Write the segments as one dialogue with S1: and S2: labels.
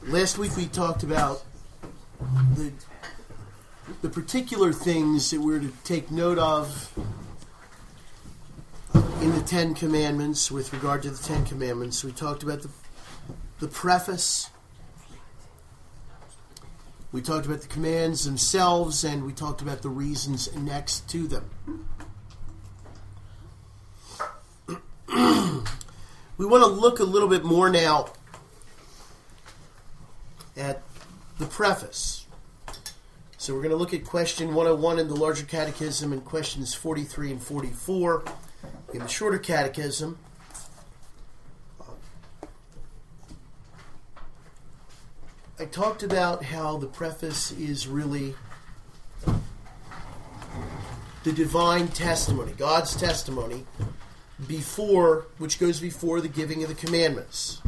S1: Last week we talked about the particular things that we're to take note of in the Ten Commandments with regard to the Ten Commandments. We talked about the preface. We talked about the commands themselves, and we talked about the reasons next to them. We want to look a little bit more now at the preface. So we're going to look at question 101 in the larger catechism and questions 43 and 44 in the shorter catechism. I talked about how the preface is really the divine testimony, God's testimony, which goes before the giving of the commandments.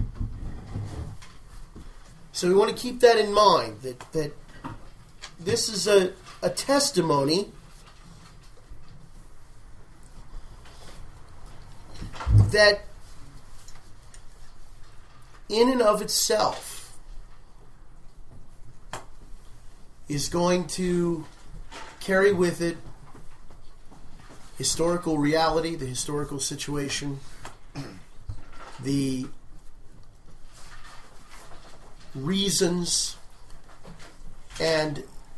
S1: So we want to keep that in mind, that this is a testimony that in and of itself is going to carry with it historical reality, the historical situation, the reasons, and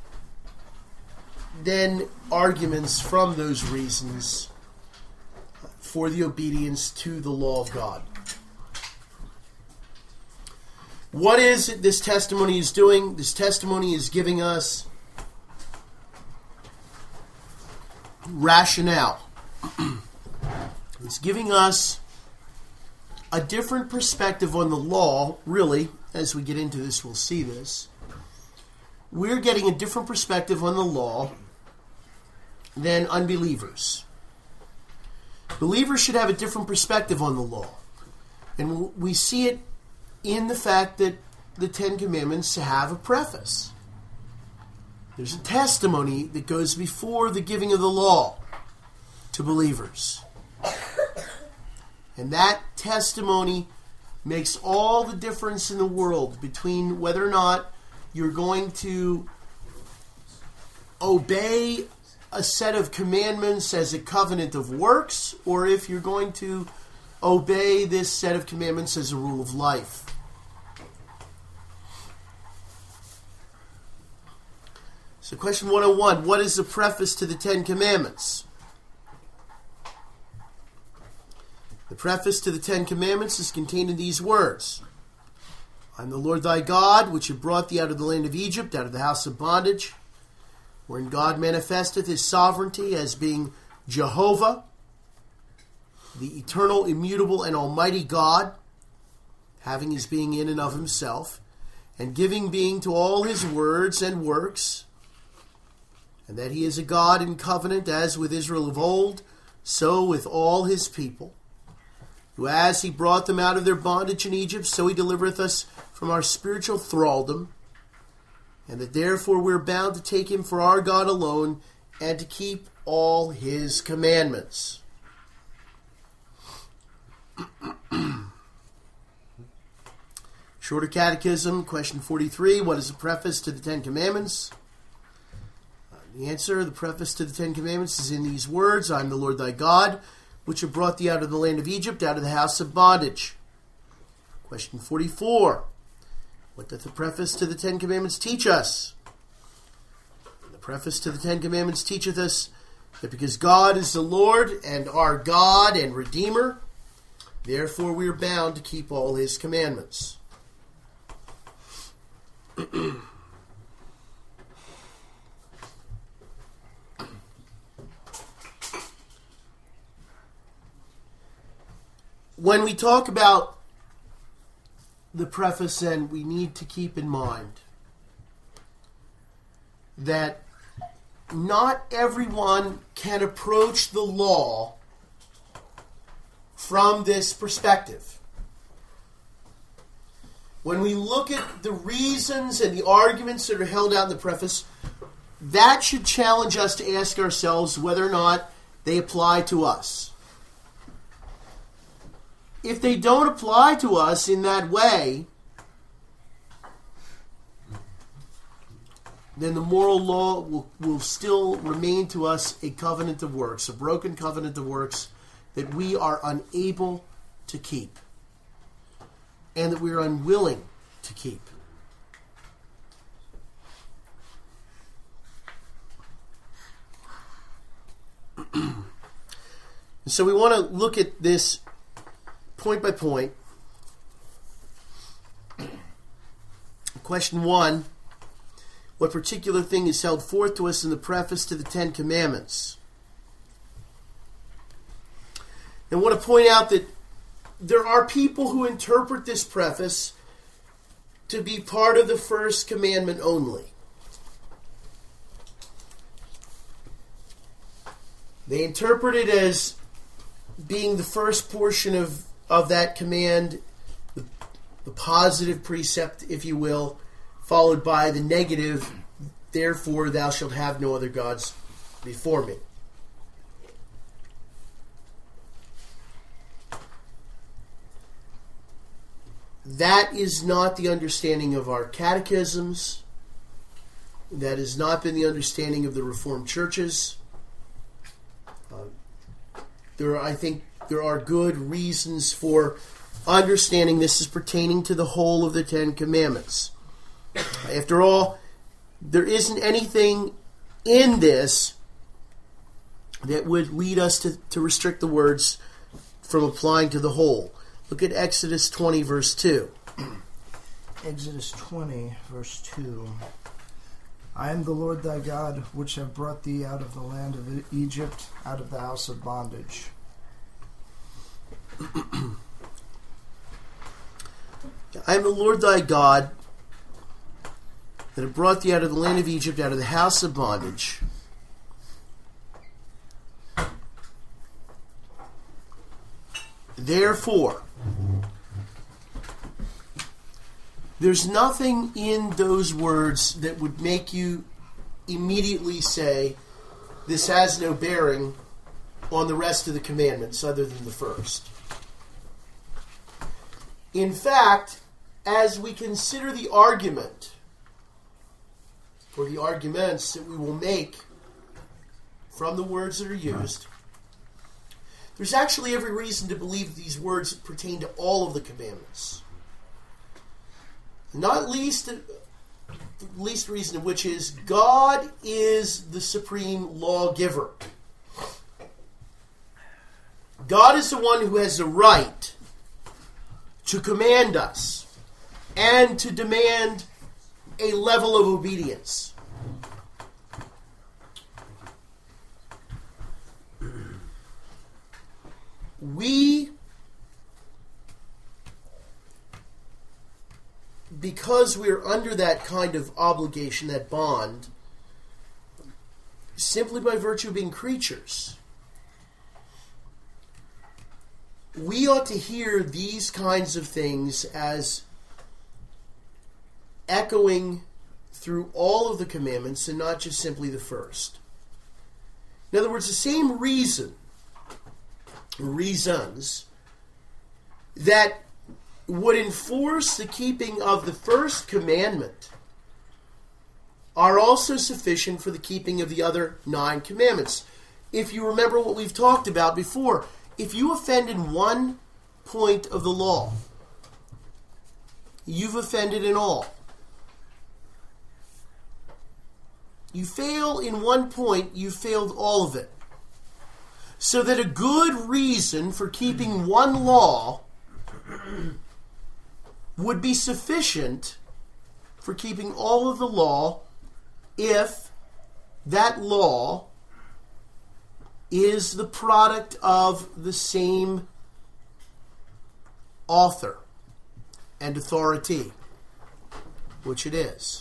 S1: then arguments from those reasons for the obedience to the law of God. What is it this testimony is doing? This testimony is giving us rationale. It's giving us a different perspective on the law, really. As we get into this, we'll see this. We're getting a different perspective on the law than unbelievers. Believers should have a different perspective on the law. And we see it in the fact that the Ten Commandments have a preface. There's a testimony that goes before the giving of the law to believers. And that testimony makes all the difference in the world between whether or not you're going to obey a set of commandments as a covenant of works, or if you're going to obey this set of commandments as a rule of life. So question 101, what is the preface to the Ten Commandments? The preface to the Ten Commandments is contained in these words. I am the Lord thy God, which have brought thee out of the land of Egypt, out of the house of bondage, wherein God manifesteth his sovereignty as being Jehovah, the eternal, immutable, and almighty God, having his being in and of himself, and giving being to all his words and works, and that he is a God in covenant, as with Israel of old, so with all his people, who as he brought them out of their bondage in Egypt, so he delivereth us from our spiritual thraldom, and that therefore we're bound to take him for our God alone, and to keep all his commandments. Shorter Catechism, question 43, what is the preface to the Ten Commandments? The answer, the preface to the Ten Commandments is in these words, I am the Lord thy God, which have brought thee out of the land of Egypt, out of the house of bondage. Question 44. What doth the preface to the Ten Commandments teach us? The preface to the Ten Commandments teacheth us that because God is the Lord and our God and Redeemer, therefore we are bound to keep all his commandments. When we talk about the preface, then we need to keep in mind that not everyone can approach the law from this perspective. When we look at the reasons and the arguments that are held out in the preface, that should challenge us to ask ourselves whether or not they apply to us. If they don't apply to us in that way, then the moral law will still remain to us a covenant of works, a broken covenant of works that we are unable to keep and that we are unwilling to keep. So we want to look at this point by point. Question 1. What particular thing is held forth to us in the preface to the Ten Commandments? And I want to point out that there are people who interpret this preface to be part of the first commandment only. They interpret it as being the first portion of that command, the positive precept, if you will, followed by the negative, therefore thou shalt have no other gods before me. That is not the understanding of our catechisms. That has not been the understanding of the Reformed churches. I think there are good reasons for understanding this as pertaining to the whole of the Ten Commandments. After all, there isn't anything in this that would lead us to restrict the words from applying to the whole. Look at Exodus 20, verse 2.
S2: Exodus 20, verse 2. I am the Lord thy God, which have brought thee out of the land of Egypt, out of the house of bondage.
S1: I am the Lord thy God, that have brought thee out of the land of Egypt, out of the house of bondage. Therefore, there's nothing in those words that would make you immediately say, this has no bearing on the rest of the commandments other than the first. In fact, as we consider the argument, or the arguments that we will make from the words that are used, there's actually every reason to believe these words pertain to all of the commandments. Not least reason of which is God is the supreme lawgiver. God is the one who has the right to command us and to demand a level of obedience. We, because we're under that kind of obligation, that bond, simply by virtue of being creatures, we ought to hear these kinds of things as echoing through all of the commandments and not just simply the first. In other words, the same reasons that would enforce the keeping of the first commandment are also sufficient for the keeping of the other 9 commandments. If you remember what we've talked about before, if you offend in one point of the law, you've offended in all. You fail in one point, you've failed all of it. So that a good reason for keeping one law would be sufficient for keeping all of the law if that law is the product of the same author and authority, which it is.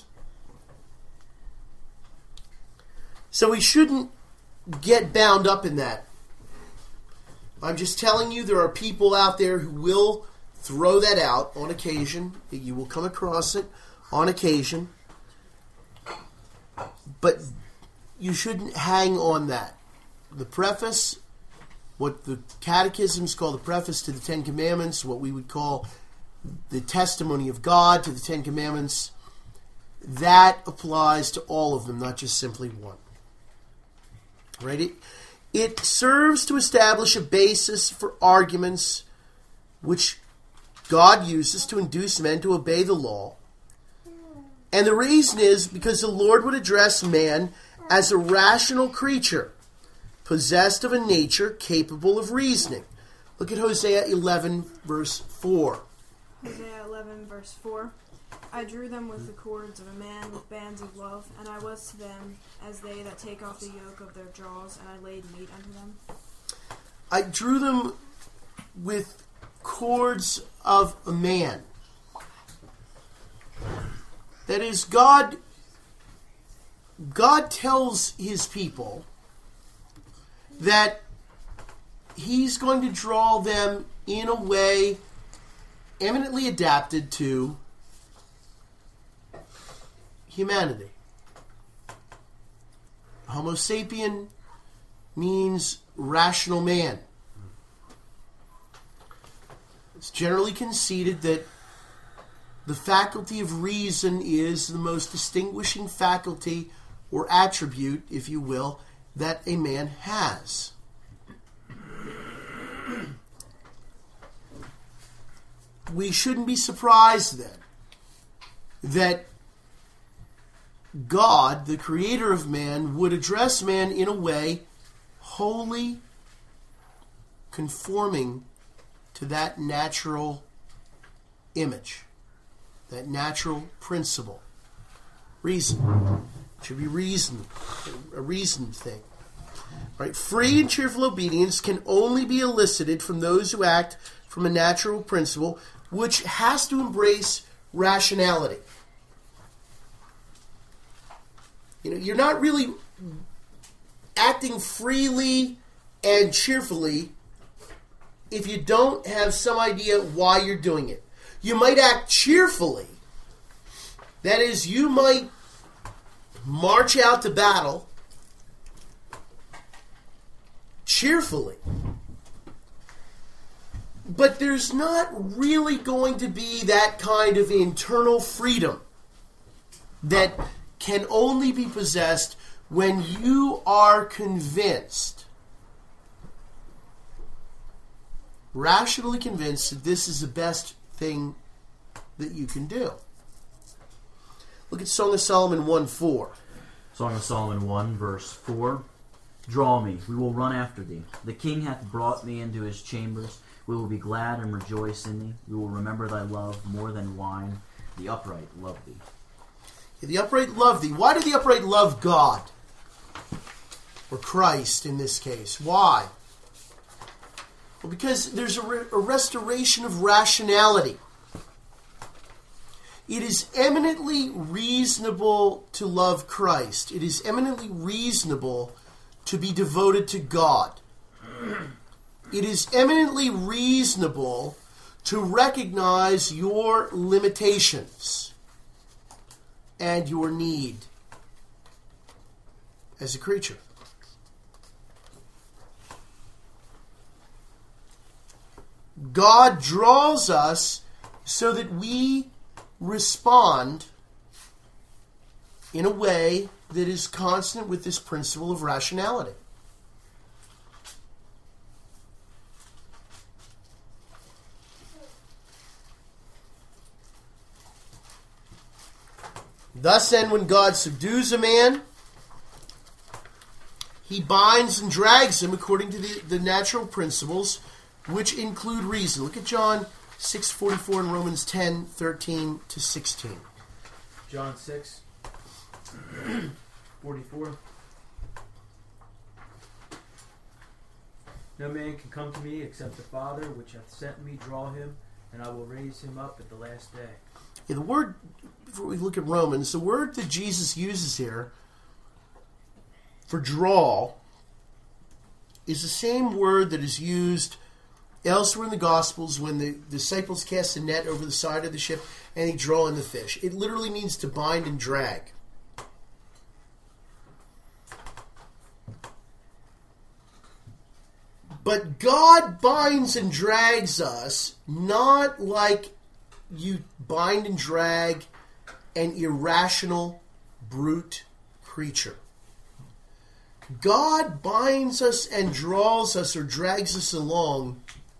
S1: So we shouldn't get bound up in that. I'm just telling you there are people out there who will throw that out on occasion. You will come across it on occasion. But you shouldn't hang on that. The preface, what the catechisms call the preface to the Ten Commandments, what we would call the testimony of God to the Ten Commandments, that applies to all of them, not just simply one. Right? It serves to establish a basis for arguments which God uses to induce men to obey the law. And the reason is because the Lord would address man as a rational creature, possessed of a nature capable of reasoning. Look at Hosea 11, verse 4.
S3: Hosea 11, verse 4. I drew them with the cords of a man with bands of love, and I was to them as they that take off the yoke of their jaws, and I laid meat unto them.
S1: I drew them with cords of a man. That is, God tells his people that he's going to draw them in a way eminently adapted to humanity. Homo sapien means rational man. It's generally conceded that the faculty of reason is the most distinguishing faculty or attribute, if you will, that a man has. We shouldn't be surprised then that God, the creator of man, would address man in a way wholly conforming to that natural image, that natural principle. Reason. It should be reason, a reasoned thing. Right? Free and cheerful obedience can only be elicited from those who act from a natural principle, which has to embrace rationality. You're not really acting freely and cheerfully if you don't have some idea why you're doing it. You might act cheerfully. That is, you might march out to battle cheerfully. But there's not really going to be that kind of internal freedom that can only be possessed when you are convinced, rationally convinced, that this is the best thing that you can do. Look at Song of Solomon 1:4.
S4: Song of Solomon 1, verse 4. Draw me, we will run after thee. The king hath brought me into his chambers. We will be glad and rejoice in thee. We will remember thy love more than wine. The upright love thee.
S1: The upright love thee. Why do the upright love God? Or Christ in this case. Why? Well, because there's a restoration of rationality. It is eminently reasonable to love Christ. It is eminently reasonable to be devoted to God. It is eminently reasonable to recognize your limitations and your need as a creature. God draws us so that we respond in a way that is consonant with this principle of rationality. Thus then, when God subdues a man, he binds and drags him according to the natural principles, which include reason. Look at John 6:44 and Romans 10:13 to 16.
S5: John 6:44. No man can come to me except the Father which hath sent me draw him, and I will raise him up at the last day.
S1: Yeah, the word, before we look at Romans, the word that Jesus uses here for draw is the same word that is used elsewhere in the Gospels when the disciples cast a net over the side of the ship and they draw in the fish. It literally means to bind and drag. But God binds and drags us not like you bind and drag an irrational, brute creature. God binds us and draws us or drags us along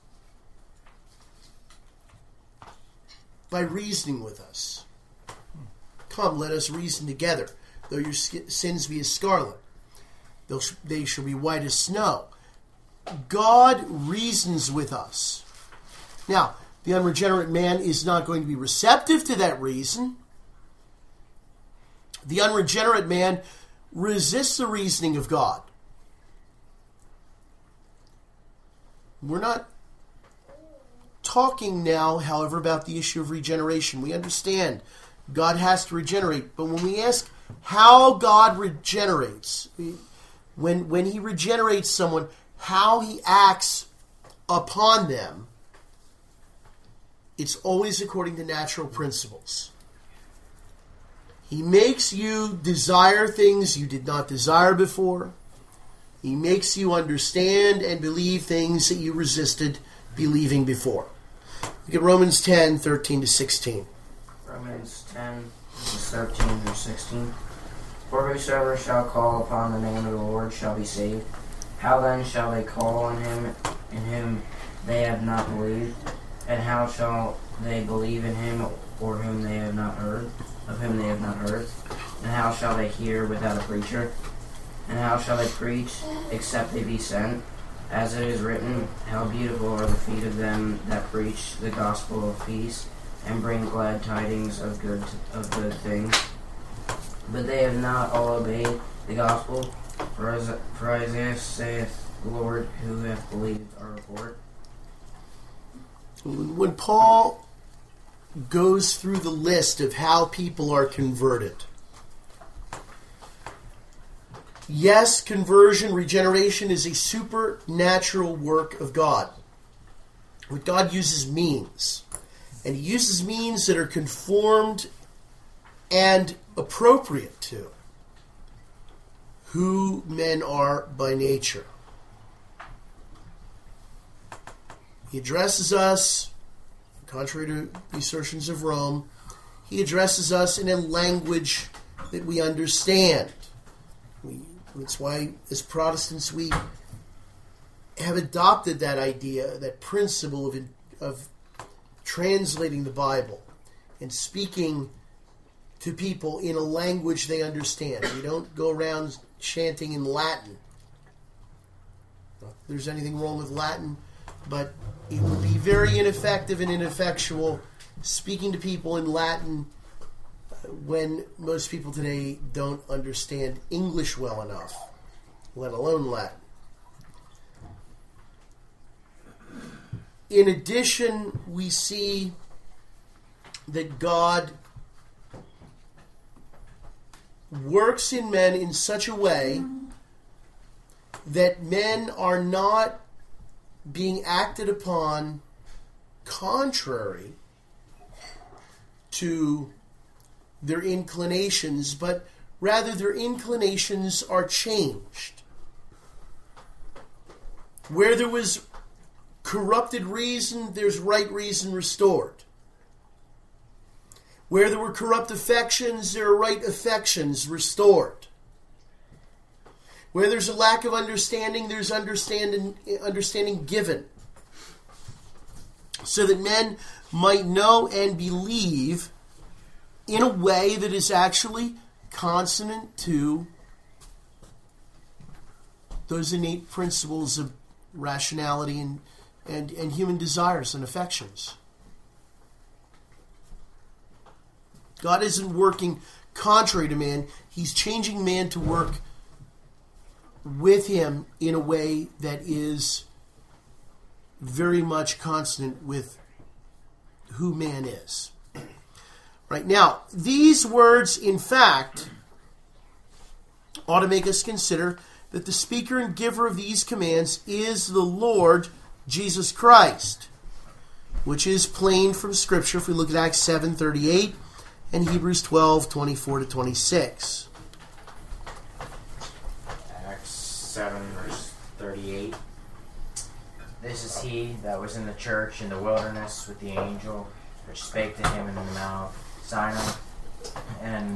S1: by reasoning with us. Come, let us reason together. Though your sins be as scarlet, they shall be white as snow. God reasons with us. Now, the unregenerate man is not going to be receptive to that reason. The unregenerate man resists the reasoning of God. We're not talking now, however, about the issue of regeneration. We understand God has to regenerate, but when we ask how God regenerates, when he regenerates someone, how he acts upon them, it's always according to natural principles. He makes you desire things you did not desire before. He makes you understand and believe things that you resisted believing before. Look at Romans 10, 13 to 16.
S6: Romans 10, verses 13 through 16. For whosoever shall call upon the name of the Lord shall be saved. How then shall they call on him in whom they have not believed? And how shall they believe in him or whom they have not heard? Of whom they have not heard? And how shall they hear without a preacher? And how shall they preach except they be sent? As it is written, how beautiful are the feet of them that preach the gospel of peace, and bring glad tidings of good things. But they have not all obeyed the gospel. For Isaiah saith, the Lord, who hath believed our report?
S1: When Paul goes through the list of how people are converted, yes, conversion, regeneration is a supernatural work of God. What God uses means. And he uses means that are conformed and appropriate to who men are by nature. He addresses us, contrary to the assertions of Rome, he addresses us in a language that we understand. That's why, as Protestants, we have adopted that idea, that principle of translating the Bible and speaking to people in a language they understand. We don't go around chanting in Latin. Not that there's anything wrong with Latin, but it would be very ineffective and ineffectual speaking to people in Latin when most people today don't understand English well enough, let alone Latin. In addition, we see that God works in men in such a way that men are not being acted upon contrary to their inclinations, but rather their inclinations are changed. Where there was corrupted reason, there's right reason restored. Where there were corrupt affections, there are right affections restored. Where there's a lack of understanding, there's understanding given. So that men might know and believe in a way that is actually consonant to those innate principles of rationality and human desires and affections. God isn't working contrary to man. He's changing man to work with him in a way that is very much consonant with who man is. Right now, these words, in fact, ought to make us consider that the speaker and giver of these commands is the Lord Jesus Christ, which is plain from Scripture if we look at Acts 7:38 and Hebrews 12:24 to 26.
S6: Acts 7, verse 38. This is he that was in the church in the wilderness with the angel which spake to him in the Mount Sinai,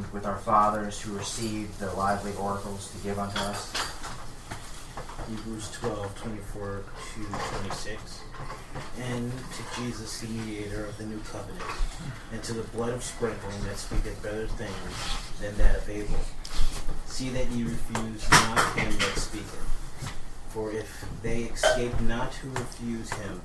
S6: with our fathers who received the lively oracles to give unto us.
S7: Hebrews 12:24-26. And to Jesus, the mediator of the new covenant, and to the blood of sprinkling that speaketh better things than that of Abel. See that ye refuse not him that speaketh. For if they escape not who refuse him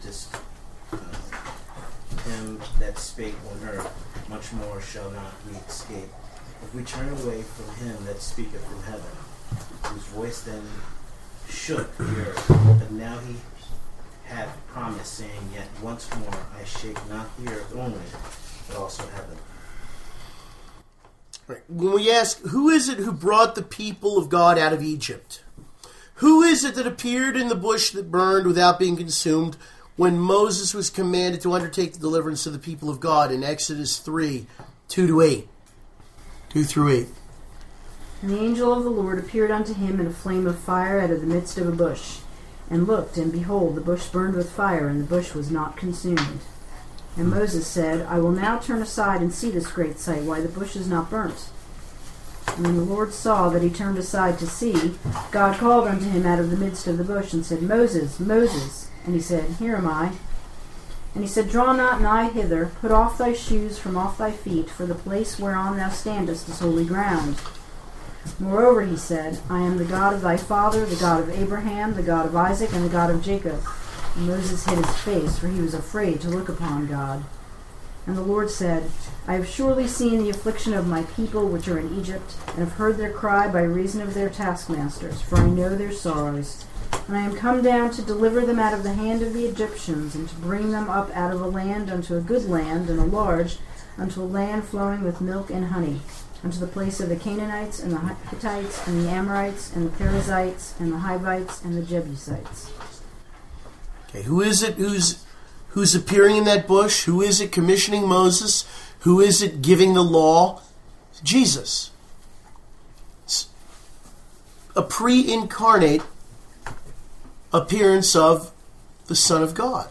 S7: him that spake on earth, much more shall not we escape, if we turn away from him that speaketh from heaven, whose voice then shook the earth. But now he hath promised, saying, Yet once more I shake not the earth only, but also heaven.
S1: Right. When we ask, who is it who brought the people of God out of Egypt? Who is it that appeared in the bush that burned without being consumed when Moses was commanded to undertake the deliverance of the people of God in Exodus 3, 2-8? 2 through 8.
S8: And the angel of the Lord appeared unto him in a flame of fire out of the midst of a bush, and looked, and behold, the bush burned with fire, and the bush was not consumed. And Moses said, I will now turn aside and see this great sight, why the bush is not burnt. And when the Lord saw that he turned aside to see, God called unto him out of the midst of the bush, and said, Moses, Moses. And he said, Here am I. And he said, Draw not nigh hither, put off thy shoes from off thy feet, for the place whereon thou standest is holy ground. Moreover, he said, I am the God of thy father, the God of Abraham, the God of Isaac, and the God of Jacob. And Moses hid his face, for he was afraid to look upon God. And the Lord said, I have surely seen the affliction of my people which are in Egypt, and have heard their cry by reason of their taskmasters, for I know their sorrows. And I am come down to deliver them out of the hand of the Egyptians, and to bring them up out of a land unto a good land, and a large, unto a land flowing with milk and honey, unto the place of the Canaanites, and the Hittites, and the Amorites, and the Perizzites, and the Hivites, and the Jebusites.
S1: Okay, who is it who's appearing in that bush? Who is it commissioning Moses? Who is it giving the law? Jesus. It's a pre-incarnate appearance of the Son of God.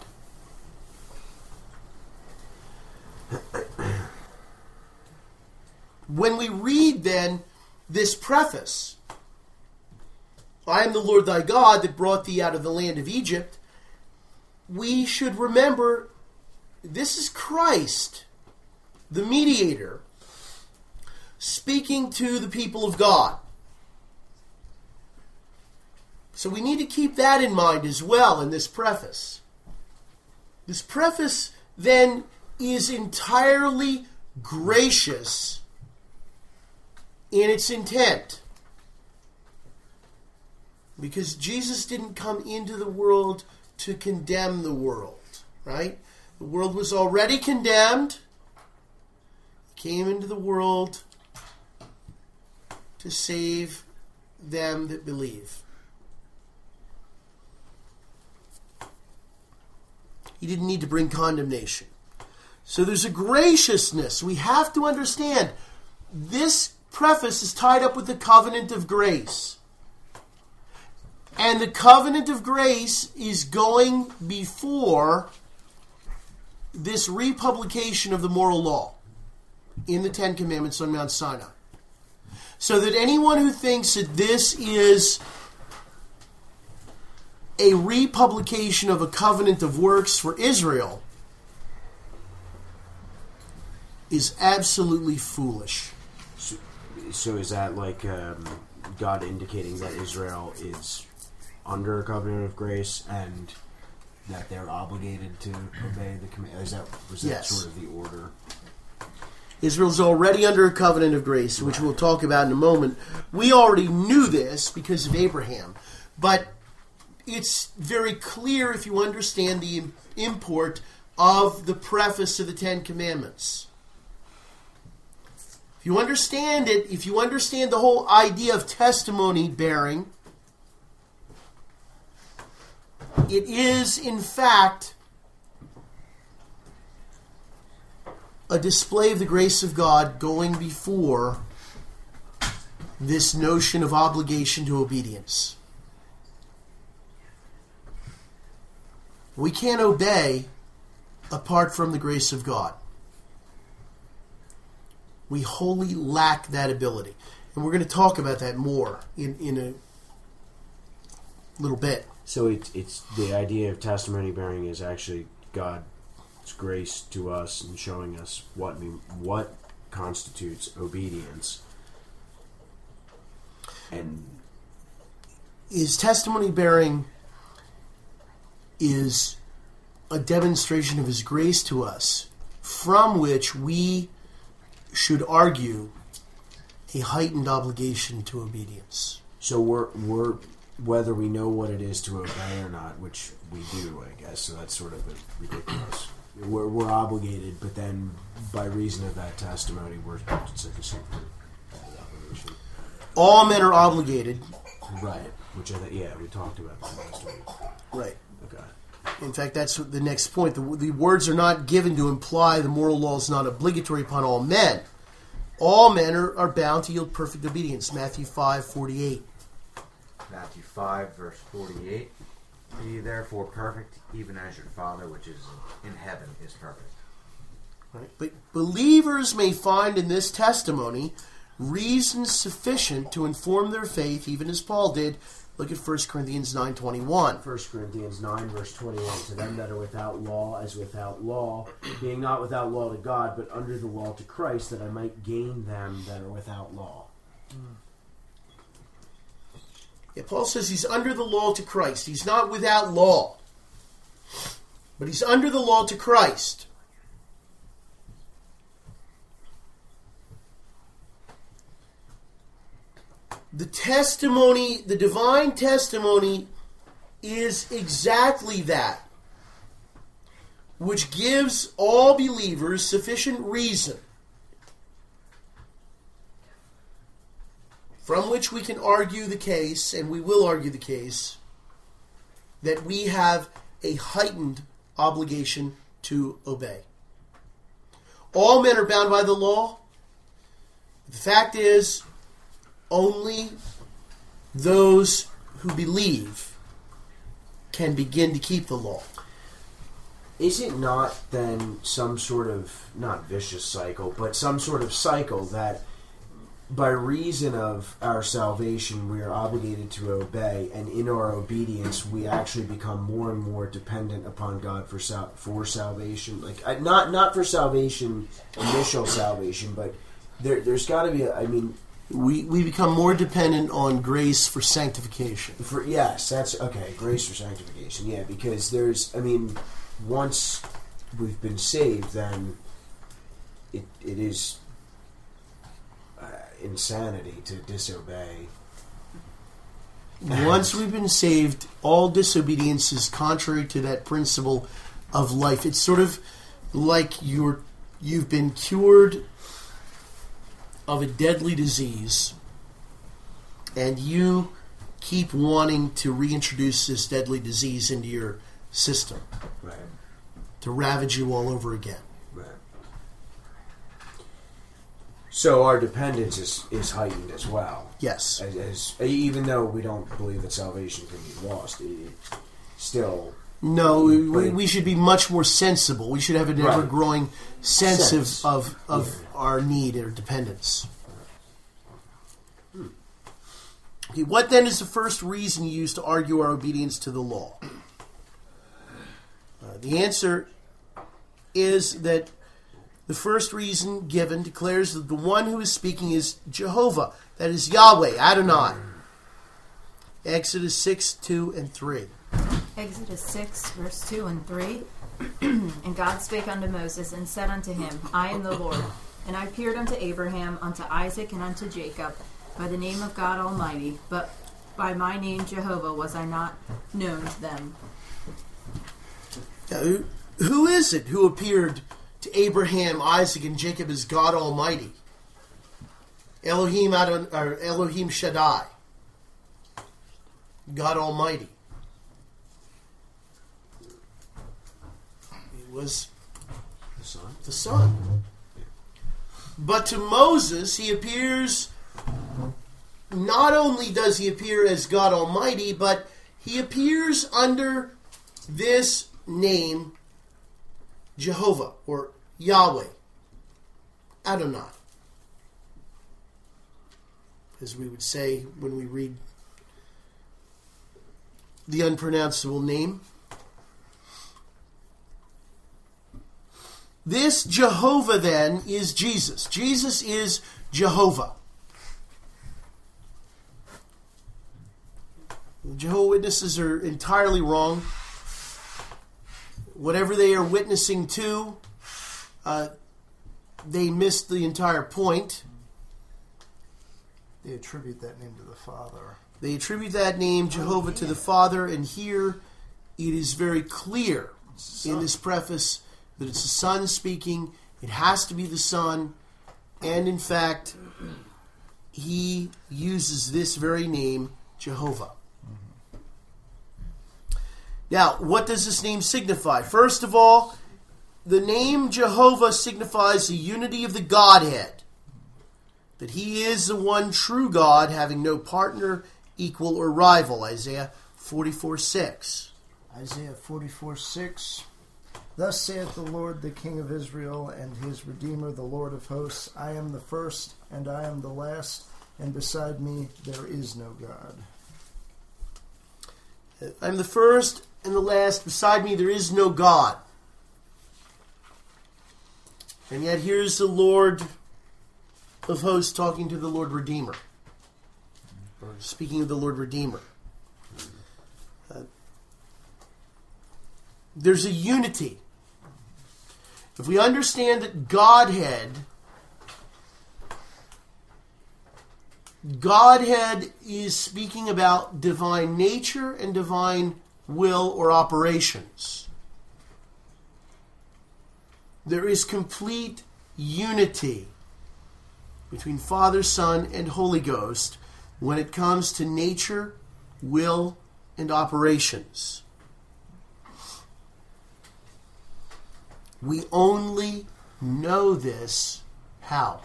S1: When we read then this preface, I am the Lord thy God that brought thee out of the land of Egypt, we should remember this is Christ, the mediator, speaking to the people of God. So we need to keep that in mind as well in this preface. This preface then is entirely gracious in its intent. Because Jesus didn't come into the world to condemn the world, right? The world was already condemned. He came into the world to save them that believe. He didn't need to bring condemnation. So there's a graciousness. We have to understand this preface is tied up with the covenant of grace. And the covenant of grace is going before this republication of the moral law in the Ten Commandments on Mount Sinai. So that anyone who thinks that this is a republication of a covenant of works for Israel is absolutely foolish.
S9: So is that like God indicating that Israel is under a covenant of grace and that they're obligated to obey the command? Was that
S1: Yes.
S9: sort of the order?
S1: Israel's already under a covenant of grace, which we'll talk about in a moment. We already knew this because of Abraham. But it's very clear if you understand the import of the preface to the Ten Commandments. If you understand it, if you understand the whole idea of testimony bearing, it is, in fact, a display of the grace of God going before this notion of obligation to obedience. We can't obey apart from the grace of God. We wholly lack that ability. And we're going to talk about that more in a little bit.
S9: So it's the idea of testimony bearing is actually God's grace to us and showing us what constitutes obedience. And
S1: His testimony bearing is a demonstration of His grace to us, from which we should argue a heightened obligation to obedience.
S9: so we're whether we know what it is to obey or not, which we do, I guess. So that's sort of ridiculous. We're obligated, but then by reason of that testimony, we're sufficient for the obligation.
S1: All men are obligated.
S9: Right. Which we talked about that last week.
S1: Right.
S9: Okay.
S1: In fact, that's the next point. The words are not given to imply the moral law is not obligatory upon all men. All men are bound to yield perfect obedience. Matthew 5:48.
S10: Matthew 5, verse 48. Be ye therefore perfect, even as your Father which is in heaven is perfect.
S1: Right? But believers may find in this testimony reasons sufficient to inform their faith, even as Paul did. Look at 1 Corinthians 9:21.
S9: 1 Corinthians 9, verse 21. To them that are without law, as without law, being not without law to God, but under the law to Christ, that I might gain them that are without law.
S1: Yeah, Paul says he's under the law to Christ. He's not without law, but he's under the law to Christ. The testimony, the divine testimony, is exactly that, which gives all believers sufficient reason from which we can argue the case, and we will argue the case, that we have a heightened obligation to obey. All men are bound by the law. The fact is, only those who believe can begin to keep the law.
S9: Is it not then some sort of, not vicious cycle, but some sort of cycle that by reason of our salvation we are obligated to obey, and in our obedience we actually become more and more dependent upon God for salvation? Like, not for salvation, initial salvation, but there's got to be
S1: we become more dependent on grace for sanctification.
S9: Yes, that's okay. Grace for sanctification. Yeah, because once we've been saved, then it is insanity to disobey.
S1: Once we've been saved, all disobedience is contrary to that principle of life. It's sort of like you've been cured of a deadly disease, and you keep wanting to reintroduce this deadly disease into your system,
S9: Right.
S1: to ravage you all over again.
S9: Right. So our dependence is heightened as well.
S1: Yes.
S9: As even though we don't believe that salvation can be lost, it still...
S1: No, we should be much more sensible. We should have an
S9: Right.
S1: ever-growing sense of
S9: Yeah.
S1: our need or dependence. Okay, what then is the first reason used to argue our obedience to the law? The answer is that the first reason given declares that the one who is speaking is Jehovah, that is Yahweh, Adonai. Exodus 6, 2, and 3.
S11: Exodus 6, verse 2 and 3. And God spake unto Moses, and said unto him, I am the Lord. And I appeared unto Abraham, unto Isaac, and unto Jacob, by the name of God Almighty, but by my name Jehovah was I not known to them.
S1: Now, who is it who appeared to Abraham, Isaac, and Jacob as God Almighty? Elohim Shaddai. God Almighty. It was the Son. But to Moses, he appears, not only does he appear as God Almighty, but he appears under this name, Jehovah, or Yahweh, Adonai. as we would say when we read the unpronounceable name. This Jehovah then is Jesus. Jesus is Jehovah. The Jehovah's Witnesses are entirely wrong. Whatever they are witnessing to, they missed the entire point.
S2: They attribute that name to the Father.
S1: They attribute that name, Jehovah, to the Father, and here it is very clear in this preface that it's the Son speaking. It has to be the Son, and in fact, he uses this very name, Jehovah. Now, what does this name signify? First of all, the name Jehovah signifies the unity of the Godhead. That he is the one true God, having no partner, equal, or rival. Isaiah 44:6.
S2: Isaiah 44:6. Thus saith the Lord, the King of Israel, and his Redeemer, the Lord of hosts, I am the first, and I am the last, and beside me there is no God.
S1: I am the first and the last. Beside me there is no God. And yet here's the Lord of hosts talking to the Lord Redeemer. Or speaking of the Lord Redeemer. There's a unity. If we understand that Godhead is speaking about divine nature and divine will or operations. There is complete unity between Father, Son, and Holy Ghost when it comes to nature, will, and operations. We only know this how?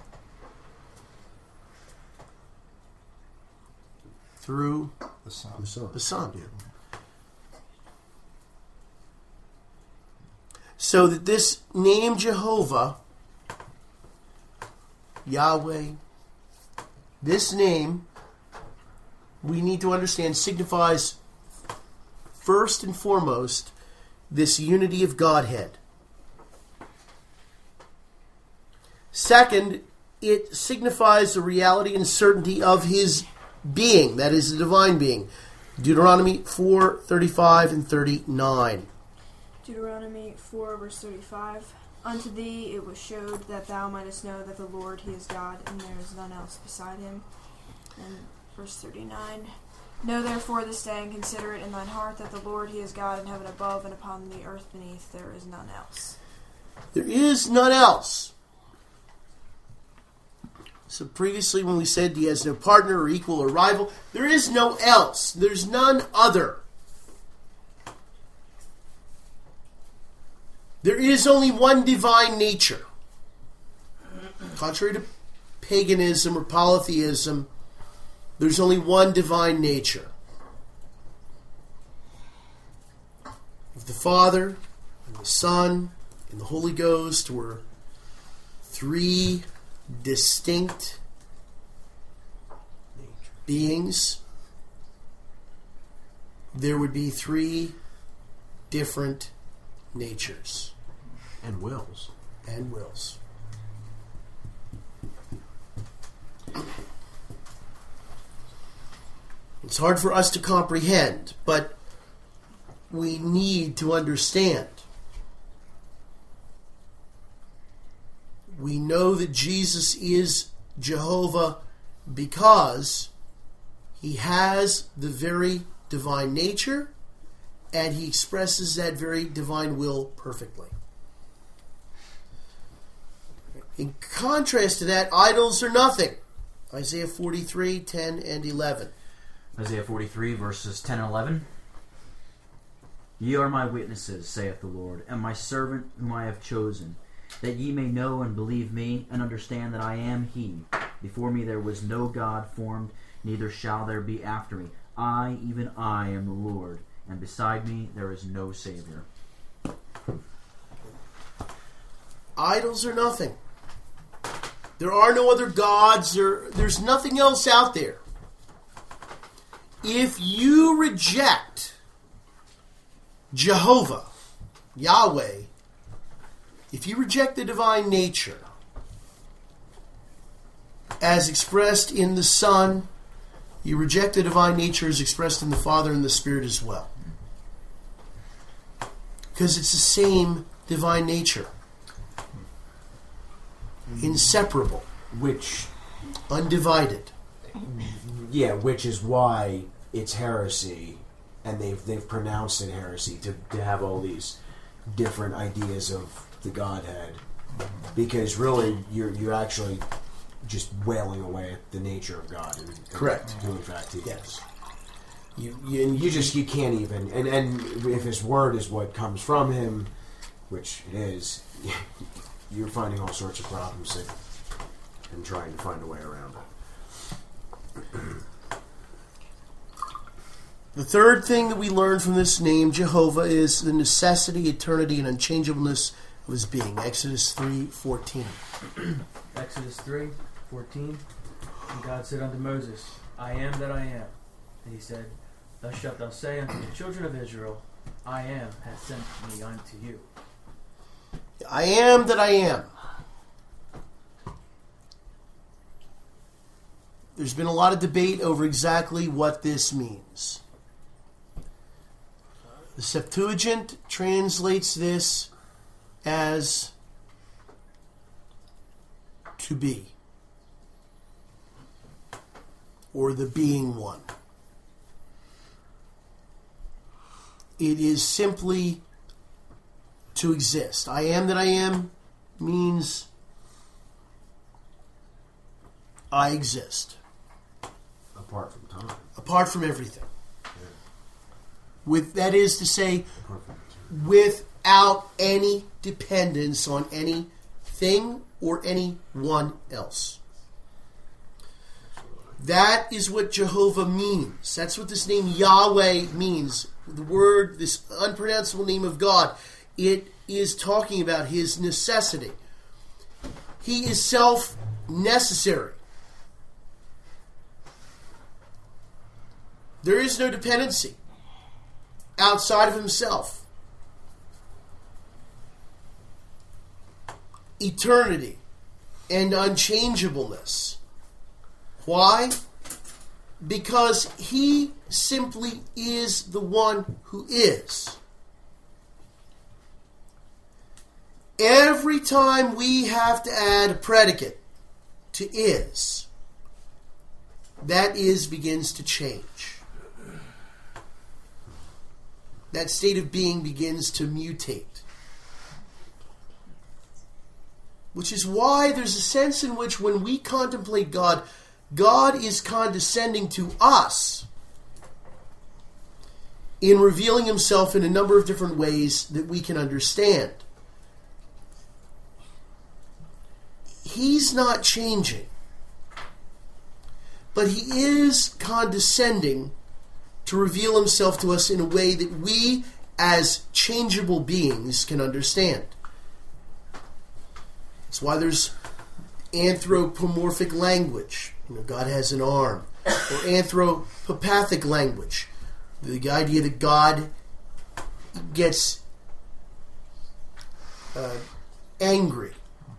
S1: Through
S2: The Son.
S1: the Son. So that this name Jehovah, Yahweh, this name, we need to understand, signifies first and foremost this unity of Godhead. Second, it signifies the reality and certainty of his being, that is, the divine being. Deuteronomy 4:35 and 39.
S3: Deuteronomy 4, verse 35. Unto thee it was showed that thou mightest know that the Lord, he is God, and there is none else beside him. And verse 39. Know therefore this day and consider it in thine heart that the Lord, he is God in heaven above and upon the earth beneath. There is none else.
S1: There is none else. So previously when we said he has no partner or equal or rival, there is no else. There's none other. There is only one divine nature. Contrary to paganism or polytheism, there's only one divine nature. If the Father and the Son and the Holy Ghost were three distinct beings, there would be three different natures
S9: And wills.
S1: and wills. It's hard for us to comprehend, but we need to understand. We know that Jesus is Jehovah because he has the very divine nature and he expresses that very divine will perfectly. In contrast to that, idols are nothing. Isaiah 43, 10 and 11.
S4: Isaiah 43, verses 10 and 11. Ye are my witnesses, saith the Lord, and my servant whom I have chosen, that ye may know and believe me, and understand that I am he. Before me there was no God formed, neither shall there be after me. I, even I, am the Lord, and beside me there is no Savior.
S1: Idols are nothing. There are no other gods. There's nothing else out there. If you reject Jehovah, Yahweh, if you reject the divine nature as expressed in the Son, you reject the divine nature as expressed in the Father and the Spirit as well. Because it's the same divine nature. Inseparable.
S9: Which,
S1: undivided.
S9: Yeah, which is why it's heresy, and they've pronounced it heresy to have all these different ideas of the Godhead, because really you're actually just wailing away at the nature of God. And
S1: correct.
S9: Who in fact he is.
S1: Yes.
S9: You can't even, and if his word is what comes from him, which it is, you're finding all sorts of problems and trying to find a way around it.
S1: The third thing that we learn from this name, Jehovah, is the necessity, eternity, and unchangeableness of his being. Exodus 3:14.
S5: Exodus 3:14. And God said unto Moses, I am that I am. And he said, Thus shalt thou say unto the children of Israel, I am hath sent me unto you.
S1: I am that I am. There's been a lot of debate over exactly what this means. The Septuagint translates this as to be, or the being one. It is simply to exist. I am that I am means I exist.
S9: Apart from time.
S1: Apart from everything. That is to say, without any dependence on anything or anyone else. That is what Jehovah means. That's what this name Yahweh means. The word, this unpronounceable name of God, it is talking about his necessity. He is self-necessary. There is no dependency outside of himself. Eternity and unchangeableness. Why? Because he simply is the one who is. Every time we have to add a predicate to is, that is begins to change. That state of being begins to mutate. Which is why there's a sense in which when we contemplate God, God is condescending to us in revealing himself in a number of different ways that we can understand. He's not changing, but he is condescending to reveal himself to us in a way that we, as changeable beings, can understand. That's why there's anthropomorphic language. God has an arm. Or anthropopathic language. The idea that God gets angry.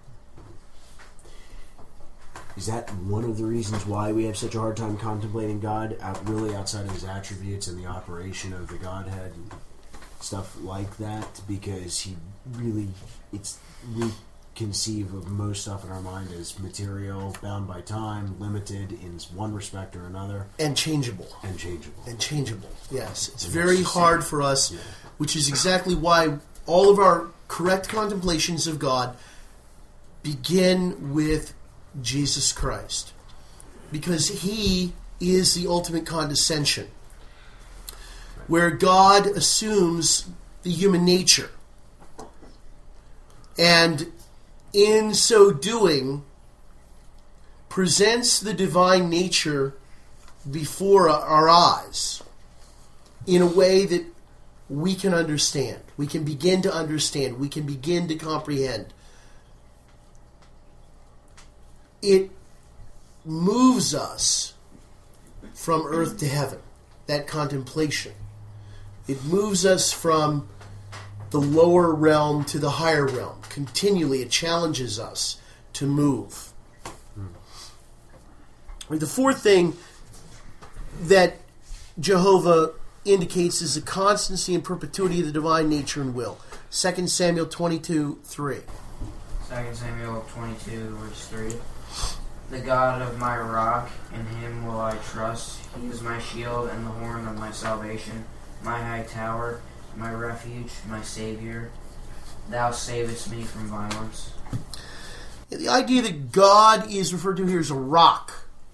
S9: Is that one of the reasons why we have such a hard time contemplating God, really outside of his attributes and the operation of the Godhead and stuff like that? Because we conceive of most stuff in our mind as material, bound by time, limited in one respect or another.
S1: And changeable. Yes. It's very hard for us, which is exactly why all of our correct contemplations of God begin with Jesus Christ, because he is the ultimate condescension, where God assumes the human nature, and in so doing presents the divine nature before our eyes in a way that we can understand, we can begin to understand, we can begin to comprehend. it moves us from earth to heaven, that contemplation. It moves us from the lower realm to the higher realm. Continually, it challenges us to move. The fourth thing that Jehovah indicates is the constancy and perpetuity of the divine nature and will. 2 Samuel 22:3.
S6: 2 Samuel 22, verse 3. The God of my rock, in him will I trust. He is my shield and the horn of my salvation, my high tower, my refuge, my Savior. Thou savest me from violence.
S1: The idea that God is referred to here as a rock,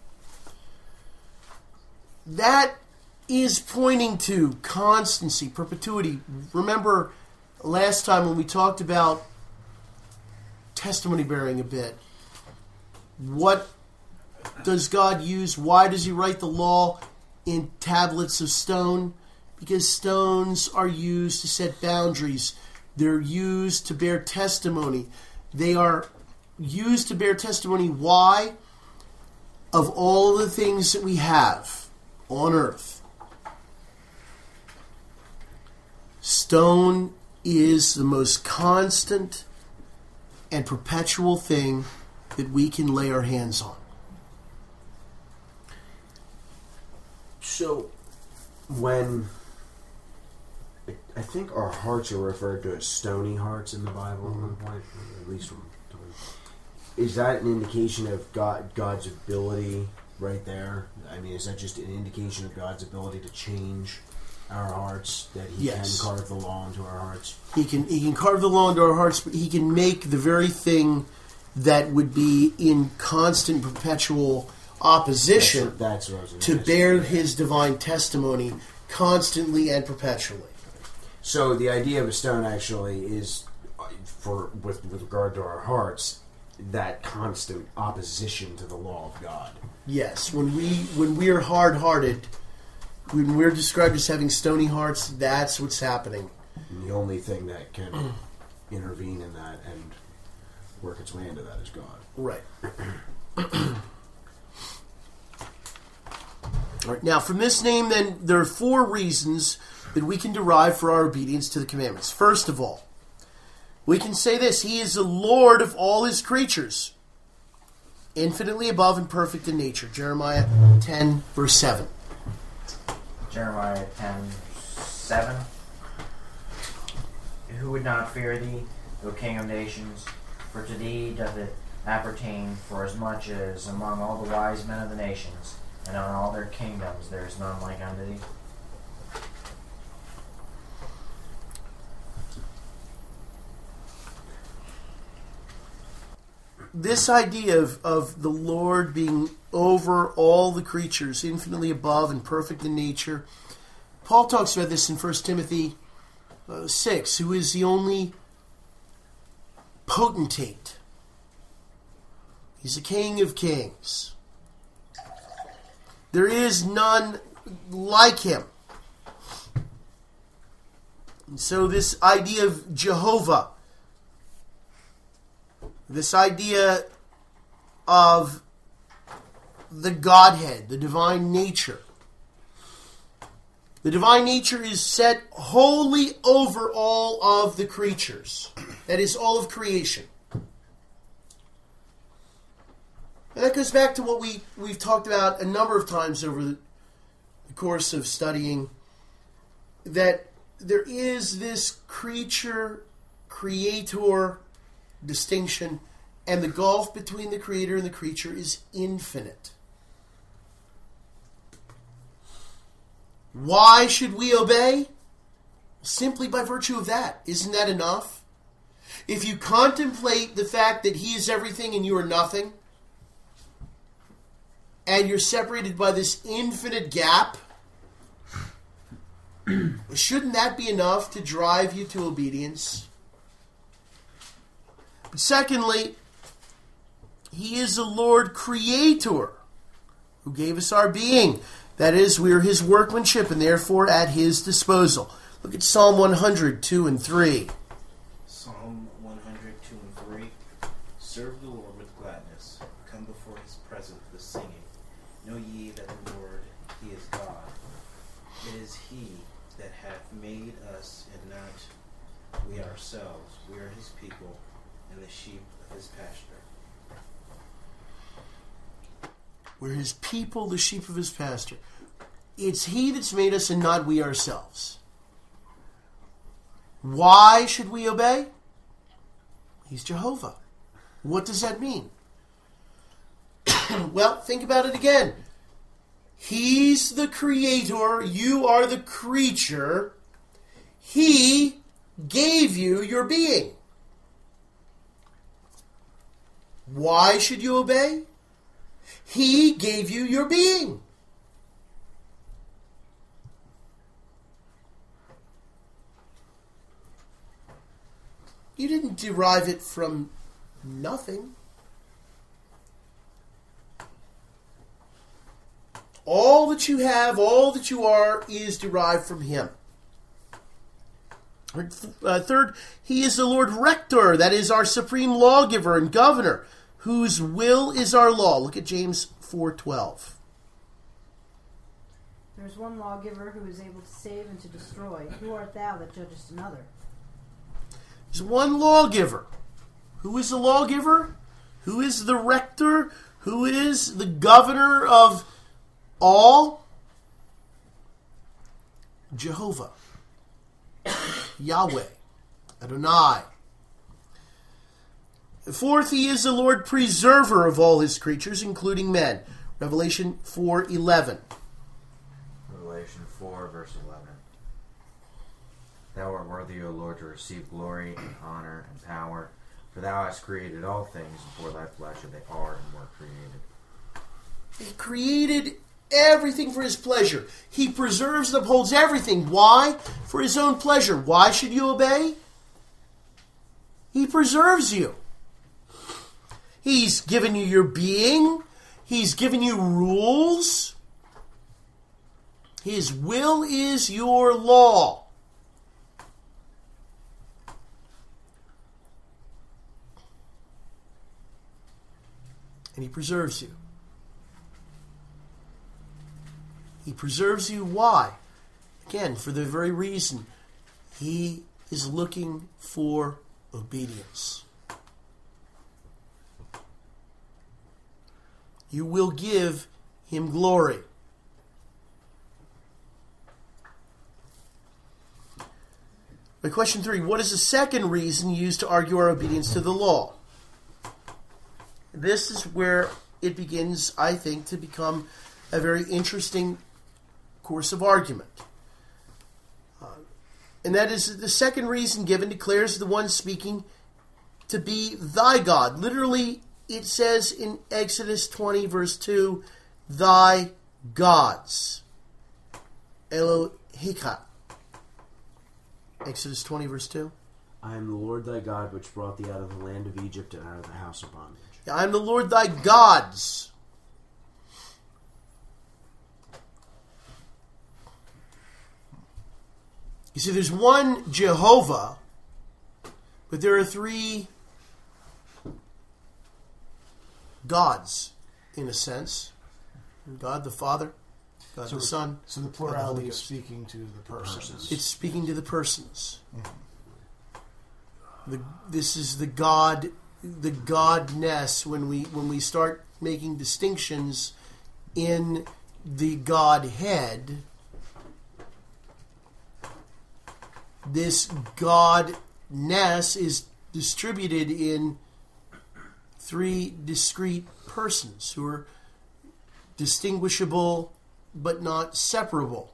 S1: that is pointing to constancy, perpetuity. Remember last time when we talked about testimony bearing a bit, what does God use? Why does he write the law in tablets of stone? Because stones are used to set boundaries. They're used to bear testimony. They are used to bear testimony. Why? Of all the things that we have on earth, stone is the most constant and perpetual thing that we can lay our hands on.
S9: So, when I think our hearts are referred to as stony hearts in the Bible, at one point, at least one time, is that an indication of God's ability right there? I mean, is that just an indication of God's ability to change our hearts, that he
S1: Yes.
S9: can carve the law into our hearts?
S1: He can carve the law into our hearts, but he can make the very thing that would be in constant, perpetual opposition
S9: That's what I was gonna
S1: to
S9: ask.
S1: bear his divine testimony constantly and perpetually.
S9: So the idea of a stone actually is, with regard to our hearts, that constant opposition to the law of God.
S1: Yes, when we are hard-hearted, when we're described as having stony hearts, that's what's happening.
S9: And the only thing that can intervene in that and work its way into that is God.
S1: Right. All right. Now, from this name, then, there are 4 reasons that we can derive for our obedience to the commandments. First of all, we can say this: he is the Lord of all his creatures, infinitely above and perfect in nature. Jeremiah 10, verse 7.
S6: Jeremiah 10:7. Who would not fear thee, O King of nations? For to thee doth it appertain, for as much as among all the wise men of the nations, and on all their kingdoms there is none like unto thee.
S1: This idea of the Lord being over all the creatures, infinitely above and perfect in nature, Paul talks about this in 1 Timothy 6, who is the only potentate. He's the King of kings. There is none like him. And so this idea of Jehovah, this idea of the Godhead, the divine nature. The divine nature is set wholly over all of the creatures. That is, all of creation. And that goes back to what we've talked about a number of times over the course of studying, that there is this creator distinction, and the gulf between the creator and the creature is infinite. Why should we obey? Simply by virtue of that. Isn't that enough? If you contemplate the fact that he is everything and you are nothing, and you're separated by this infinite gap, shouldn't that be enough to drive you to obedience? But secondly, he is the Lord Creator who gave us our being. That is, we are his workmanship and therefore at his disposal. Look at Psalm 100, 2 and 3.
S7: Psalm 100, 2 and 3. Serve the Lord with gladness. Come before present with singing. Know ye that the Lord, he is God. It is he that hath made us, and not we ourselves. We are his people, and the sheep of his pasture.
S1: We're his people, the sheep of his pasture. It's he that's made us and not we ourselves. Why should we obey? He's Jehovah. What does that mean? Well, think about it again. He's the creator. You are the creature. He gave you your being. Why should you obey? He gave you your being. You didn't derive it from nothing. All that you have, all that you are, is derived from him. Third, he is the Lord Rector, that is our supreme lawgiver and governor, whose will is our law. Look at James 4:12.
S8: There is one lawgiver who is able to save and to destroy. Who art thou that judgest another?
S1: There's one lawgiver. Who is the lawgiver? Who is the rector? Who is the governor of all? Jehovah. Yahweh. Adonai. Fourth, he is the Lord preserver of all his creatures, including men. Revelation 4:11.
S10: Revelation 4, verse 11. Thou art worthy, O Lord, to receive glory and honor and power, for thou hast created all things, and for thy pleasure they are and were created.
S1: He created everything for his pleasure. He preserves and upholds everything. Why? For his own pleasure. Why should you obey? He preserves you. He's given you your being. He's given you rules. His will is your law. And he preserves you. He preserves you. Why? Again, for the very reason he is looking for obedience. You will give him glory. But question 3, what is the second reason used to argue our obedience to the law? This is where it begins, I think, to become a very interesting course of argument. And that is the second reason given declares the one speaking to be thy God. Literally, it says in Exodus 20, verse 2, thy gods. Elohika. Exodus 20, verse 2.
S9: I am the Lord thy God, which brought thee out of the land of Egypt and out of the house of bondage.
S1: I am the Lord thy gods. You see, there's one Jehovah, but there are 3 gods, in a sense. God the Father, God the Son.
S2: So the plurality is speaking to the persons.
S1: It's speaking to the persons. This is the God, the Godness. When we start making distinctions in the Godhead, this Godness is distributed in 3 discrete persons who are distinguishable but not separable.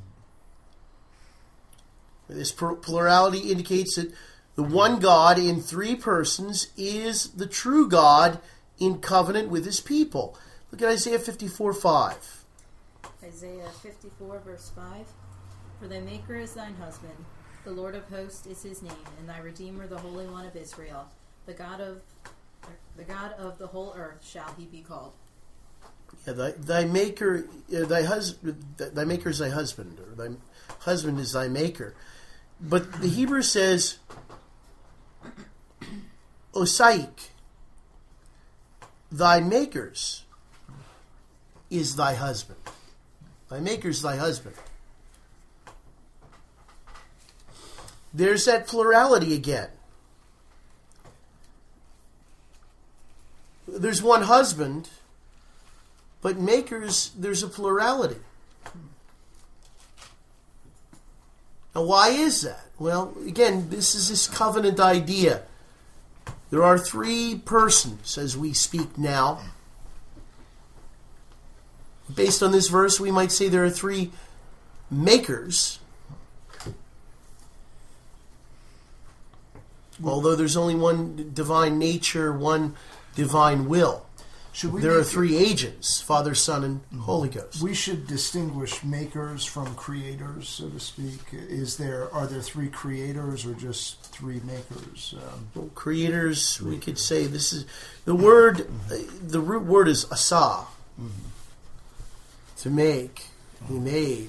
S1: This plurality indicates that the one God in 3 persons is the true God in covenant with his people. Look at Isaiah 54:5.
S11: Isaiah 54, verse 5. For thy Maker is thine husband, the Lord of hosts is his name, and thy Redeemer, the Holy One of Israel. The God of the whole earth shall he be called.
S1: Yeah, thy Maker, thy Maker is thy husband, or thy husband is thy Maker. But the Hebrew says, Osaik, thy makers, is thy husband. Thy maker is thy husband. There's that plurality again. There's one husband, but makers, there's a plurality. Now, why is that? Well, again, this is this covenant idea. There are three persons as we speak now. Based on this verse, we might say there are three makers. Although there's only one divine nature, one divine will. There are three agents, Father, Son, and Holy Ghost.
S2: We should distinguish makers from creators, so to speak. Are there three creators or just three makers?
S1: Well, creators, we could say this is the word. The root word is asa, to make. He made.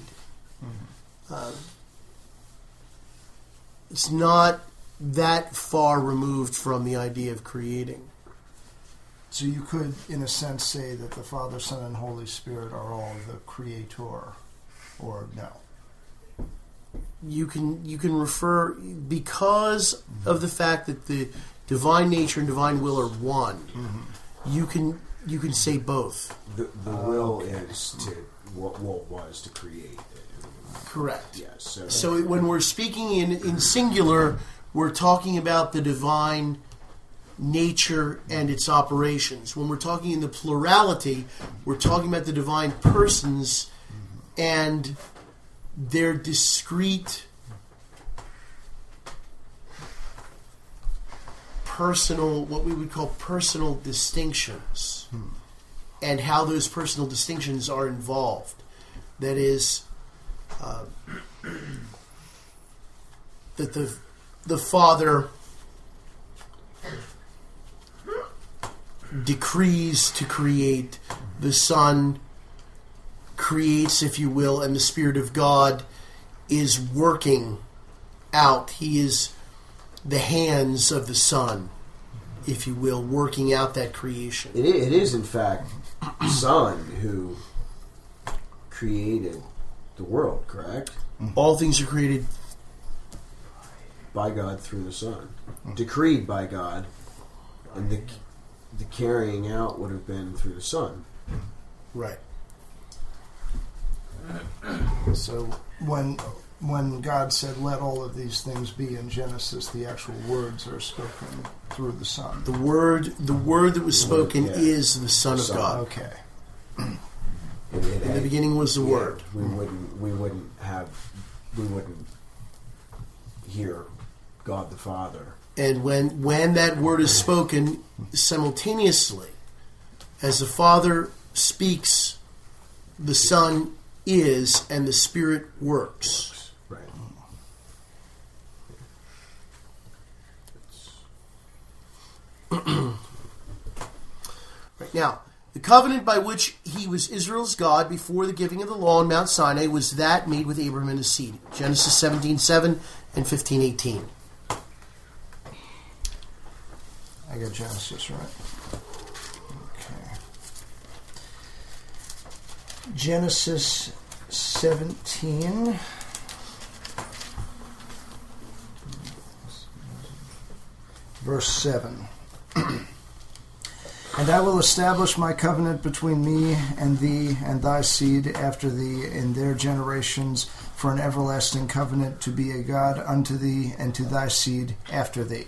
S1: It's not that far removed from the idea of creating.
S2: So you could, in a sense, say that the Father, Son, and Holy Spirit are all the creator, or no?
S1: You can refer, because of the fact that the divine nature and divine will are one. You can say both.
S9: The will is to what was to create.
S1: Correct.
S9: Yes.
S1: So when we're speaking in singular, we're talking about the divine nature and its operations. When we're talking in the plurality, we're talking about the divine persons and their discrete personal, what we would call personal distinctions, and how those personal distinctions are involved. That is, that the Father decrees to create, the Son creates, if you will, and the Spirit of God is working out. He is the hands of the Son, if you will, working out that creation.
S9: It is, in fact, the Son who created the world, correct?
S1: All things are created
S9: by God through the Son. Decreed by God, and the carrying out would have been through the Son.
S1: Right.
S2: So when God said, "Let all of these things be" in Genesis, the actual words are spoken through the Son.
S1: The word that was spoken is the Son of God.
S2: Okay.
S1: In the beginning was the Word.
S9: We wouldn't hear God the Father.
S1: And when that word is spoken simultaneously, as the Father speaks, the Son is, and the Spirit works.
S9: Right.
S1: Right. Now, the covenant by which he was Israel's God before the giving of the law on Mount Sinai was that made with Abraham and his seed. Genesis 17:7 and 15:18.
S2: I got Genesis right. Okay. Genesis 17. Verse 7. And I will establish my covenant between me and thee and thy seed after thee in their generations for an everlasting covenant, to be a God unto thee and to thy seed after thee.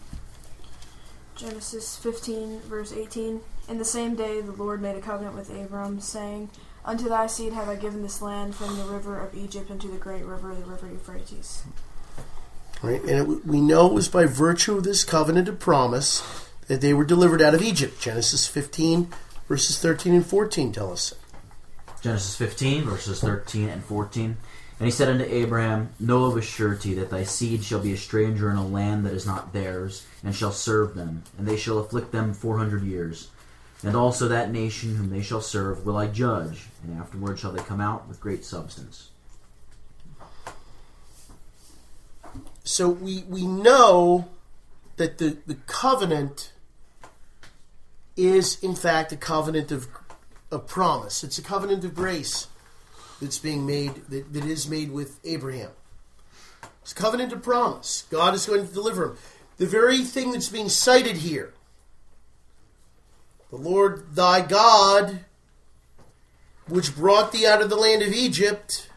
S3: Genesis 15, verse 18. In the same day the Lord made a covenant with Abram, saying, Unto thy seed have I given this land, from the river of Egypt unto the great river, the river Euphrates.
S1: Right, and we know it was by virtue of this covenant of promise that they were delivered out of Egypt. Genesis 15, verses 13 and 14 tell us.
S4: Genesis 15, verses 13 and 14. And he said unto Abraham, Know of a surety that thy seed shall be a stranger in a land that is not theirs, and shall serve them, and they shall afflict them 400 years. And also that nation whom they shall serve will I judge, and afterward shall they come out with great substance.
S1: So we know that the covenant is, in fact, a covenant of of promise. It's a covenant of grace that's being made, that is made with Abraham. It's a covenant of promise. God is going to deliver him. The very thing that's being cited here, the Lord thy God, which brought thee out of the land of Egypt,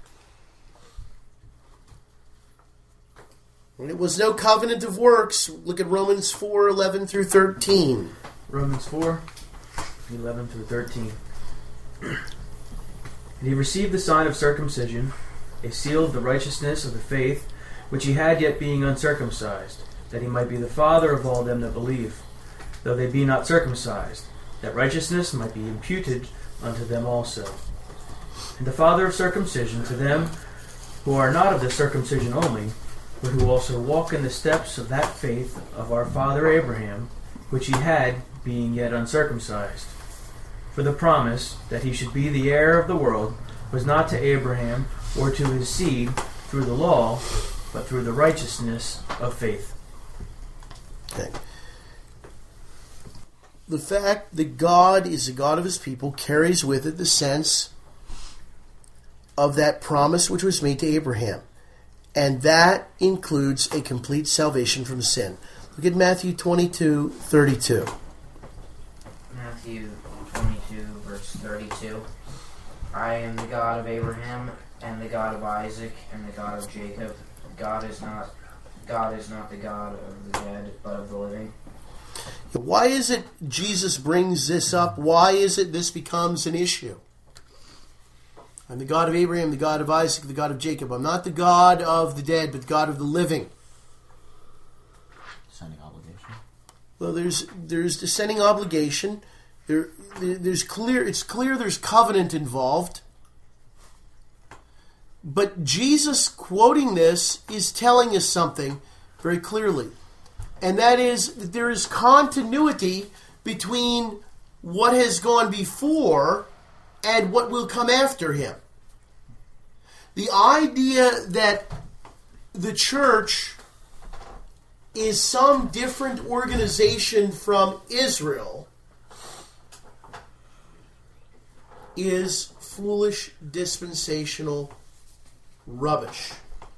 S1: and it was no covenant of works. Look at Romans 4:11 through 13.
S5: Romans 4:11 through 13. And he received the sign of circumcision, a seal of the righteousness of the faith, which he had yet being uncircumcised, that he might be the father of all them that believe, though they be not circumcised, that righteousness might be imputed unto them also. And the father of circumcision to them who are not of the circumcision only, but who also walk in the steps of that faith of our father Abraham, which he had, being yet uncircumcised. For the promise that he should be the heir of the world was not to Abraham or to his seed through the law, but through the righteousness of faith.
S1: Okay. The fact that God is the God of his people carries with it the sense of that promise which was made to Abraham. And that includes a complete salvation from sin. Look at Matthew 22:32.
S6: Matthew 22, verse 32. I am the God of Abraham, and the God of Isaac, and the God of Jacob. God is not the God of the dead, but of the living.
S1: Why is it Jesus brings this up? Why is it this becomes an issue? I'm the God of Abraham, the God of Isaac, the God of Jacob. I'm not the God of the dead, but the God of the living.
S4: Descending obligation.
S1: Well, there's descending obligation. It's clear there's covenant involved. But Jesus quoting this is telling us something very clearly. And that is that there is continuity between what has gone before and what will come after him. The idea that the church is some different organization from Israel is foolish dispensational rubbish.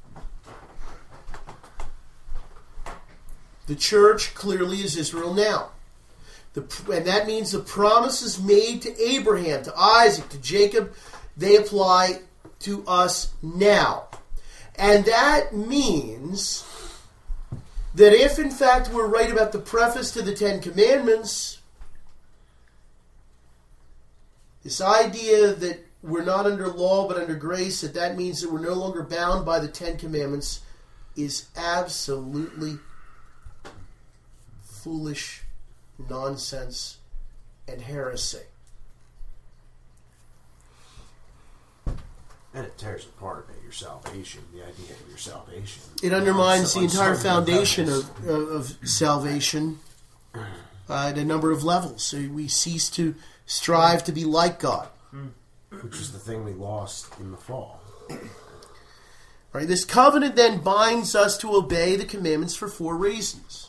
S1: The church clearly is Israel now. And that means the promises made to Abraham, to Isaac, to Jacob, they apply to us now. And that means that if in fact we're right about the preface to the Ten Commandments, this idea that we're not under law but under grace, that means that we're no longer bound by the Ten Commandments, is absolutely foolish nonsense and heresy.
S9: And it tears apart your salvation, the idea of your salvation.
S1: It undermines the entire foundation of salvation at a number of levels. So we cease to strive to be like God.
S9: Which is the thing we lost in the fall.
S1: Right? This covenant then binds us to obey the commandments for 4 reasons.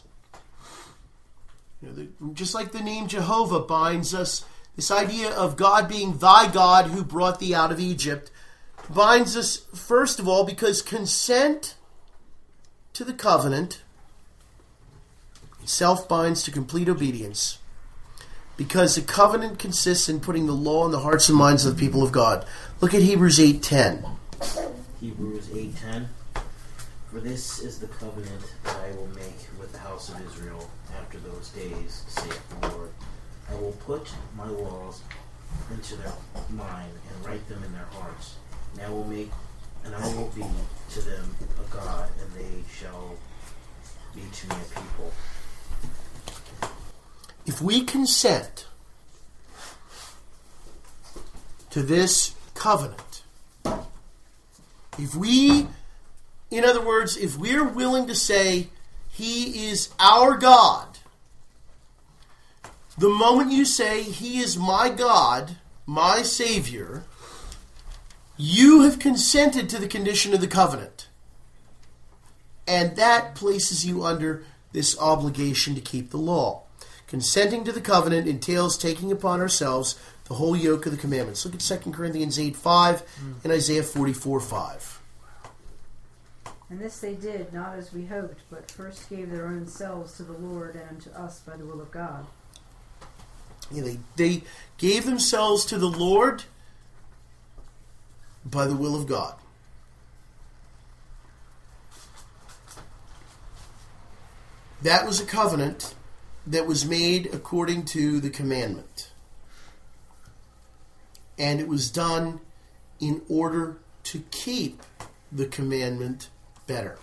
S1: Just like the name Jehovah binds us, this idea of God being thy God who brought thee out of Egypt binds us, first of all, because consent to the covenant itself binds to complete obedience. Because the covenant consists in putting the law in the hearts and minds of the people of God. Look at Hebrews 8:10.
S7: Hebrews 8:10. For this is the covenant that I will make with the house of Israel after those days, saith the Lord. I will put my laws into their mind and write them in their hearts. And I will be to them a God, and they shall be to me a people.
S1: If we consent to this covenant, if we're willing to say he is our God, the moment you say he is my God, my Savior, you have consented to the condition of the covenant. And that places you under this obligation to keep the law. Consenting to the covenant entails taking upon ourselves the whole yoke of the commandments. Look at 2 Corinthians 8:5 and Isaiah 44:5.
S8: And this they did, not as we hoped, but first gave their own selves to the Lord and unto us by the will of God.
S1: Yeah, they gave themselves to the Lord by the will of God. That was a covenant that was made according to the commandment. And it was done in order to keep the commandment better.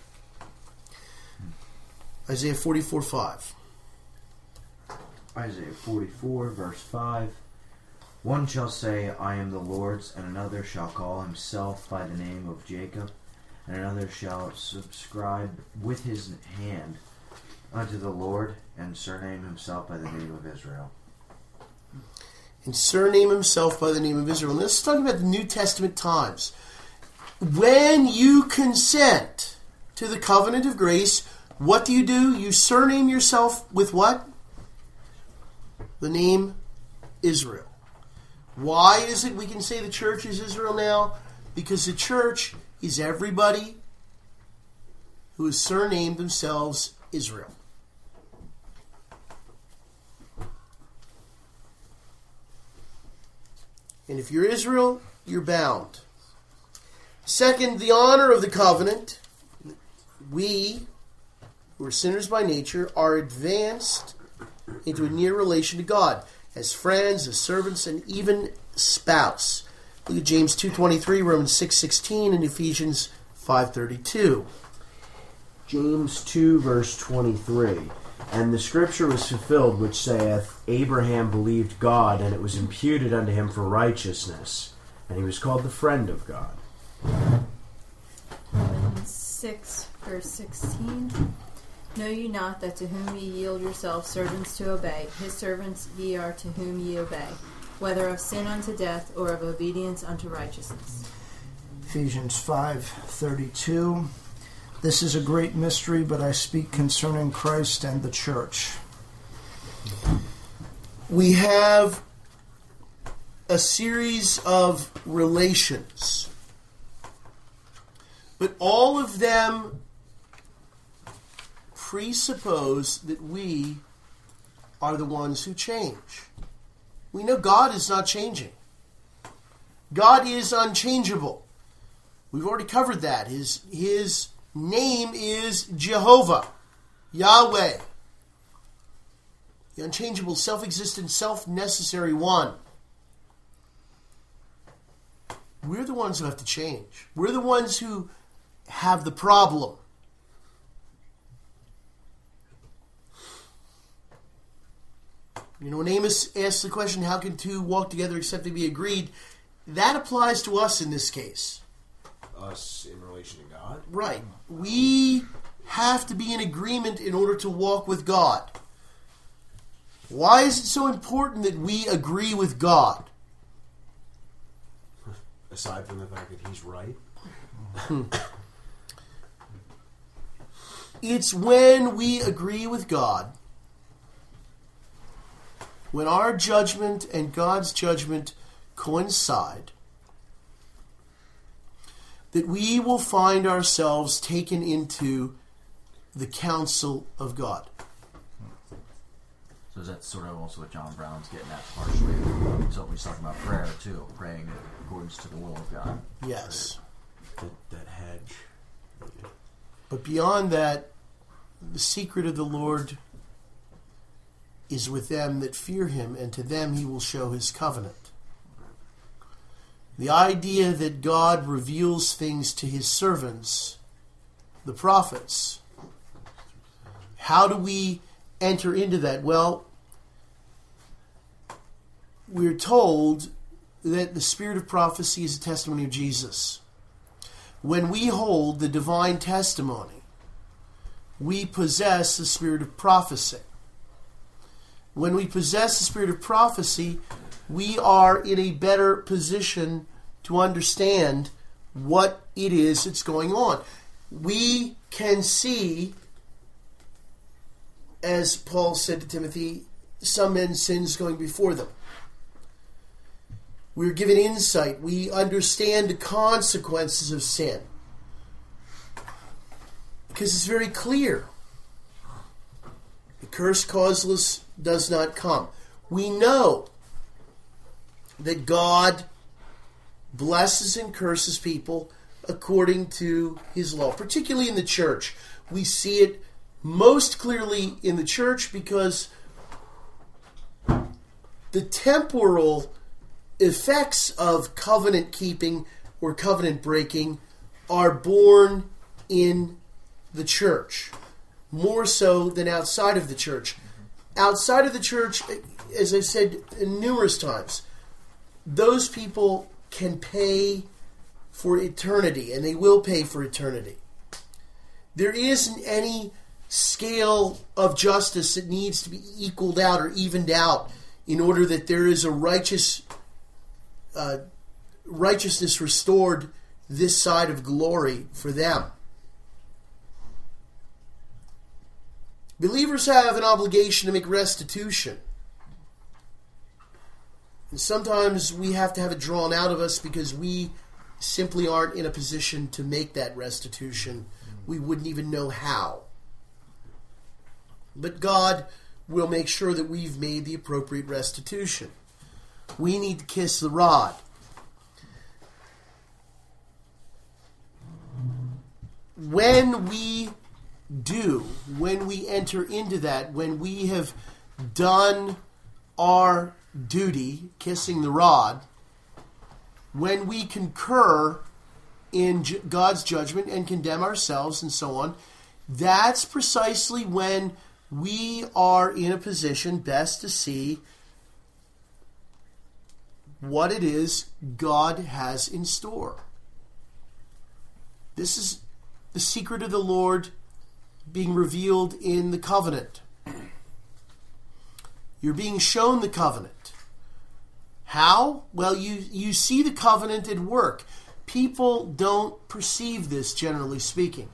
S1: Isaiah 44:5.
S10: Isaiah 44, verse 5. One shall say, I am the Lord's, and another shall call himself by the name of Jacob, and another shall subscribe with his hand unto the Lord, and surname himself by the name of Israel.
S1: And surname himself by the name of Israel. And this is talking about the New Testament times. When you consent to the covenant of grace, what do? You surname yourself with what? The name Israel. Why is it we can say the church is Israel now? Because the church is everybody who has surnamed themselves Israel. And if you're Israel, you're bound. Second, the honor of the covenant. We, who are sinners by nature, are advanced into a near relation to God as friends, as servants, and even spouse. Look at James 2:23, Romans 6:16, and Ephesians 5:32.
S9: James 2, verse 23. And the scripture was fulfilled, which saith, Abraham believed God, and it was imputed unto him for righteousness, and he was called the friend of God.
S11: Romans 6, verse 16. Know ye not that to whom ye yield yourselves servants to obey, his servants ye are to whom ye obey, whether of sin unto death or of obedience unto righteousness.
S2: Ephesians 5:32. This is a great mystery, but I speak concerning Christ and the church.
S1: We have a series of relations, but all of them presuppose that we are the ones who change. We know God is not changing. God is unchangeable. We've already covered that. His name is Jehovah, Yahweh, the unchangeable, self-existent, self-necessary one. We're the ones who have to change. We're the ones who have the problem. You know, when Amos asks the question, how can two walk together except they be agreed? That applies to us in this case.
S9: Us in relation to God?
S1: Right. We have to be in agreement in order to walk with God. Why is it so important that we agree with God?
S9: Aside from the fact that he's right?
S1: It's when we agree with God, when our judgment and God's judgment coincide, that we will find ourselves taken into the counsel of God.
S4: So that's sort of also what John Brown's getting at partially. So he's talking about prayer too, praying in accordance to the will of God.
S1: Yes.
S9: That hedge.
S1: But beyond that, the secret of the Lord is with them that fear him, and to them he will show his covenant. The idea that God reveals things to his servants, the prophets. How do we enter into that? Well, we're told that the spirit of prophecy is a testimony of Jesus. When we hold the divine testimony, we possess the spirit of prophecy. When we possess the spirit of prophecy, we are in a better position to understand what it is that's going on. We can see, as Paul said to Timothy, some men's sins going before them. We're given insight. We understand the consequences of sin. Because it's very clear. The curse causeless does not come. We know that God blesses and curses people according to his law, particularly in the church. We see it most clearly in the church because the temporal effects of covenant keeping or covenant breaking are born in the church, more so than outside of the church. Outside of the church, as I've said numerous times, those people can pay for eternity, and they will pay for eternity. There isn't any scale of justice that needs to be equaled out or evened out in order that there is a righteousness restored this side of glory for them. Believers have an obligation to make restitution. And sometimes we have to have it drawn out of us because we simply aren't in a position to make that restitution. We wouldn't even know how. But God will make sure that we've made the appropriate restitution. We need to kiss the rod. When we enter into that, when we have done our duty, kissing the rod, when we concur in God's judgment and condemn ourselves and so on, that's precisely when we are in a position best to see what it is God has in store. This is the secret of the Lord being revealed in the covenant. You're being shown the covenant. How? Well, you see the covenant at work. People don't perceive this, generally speaking.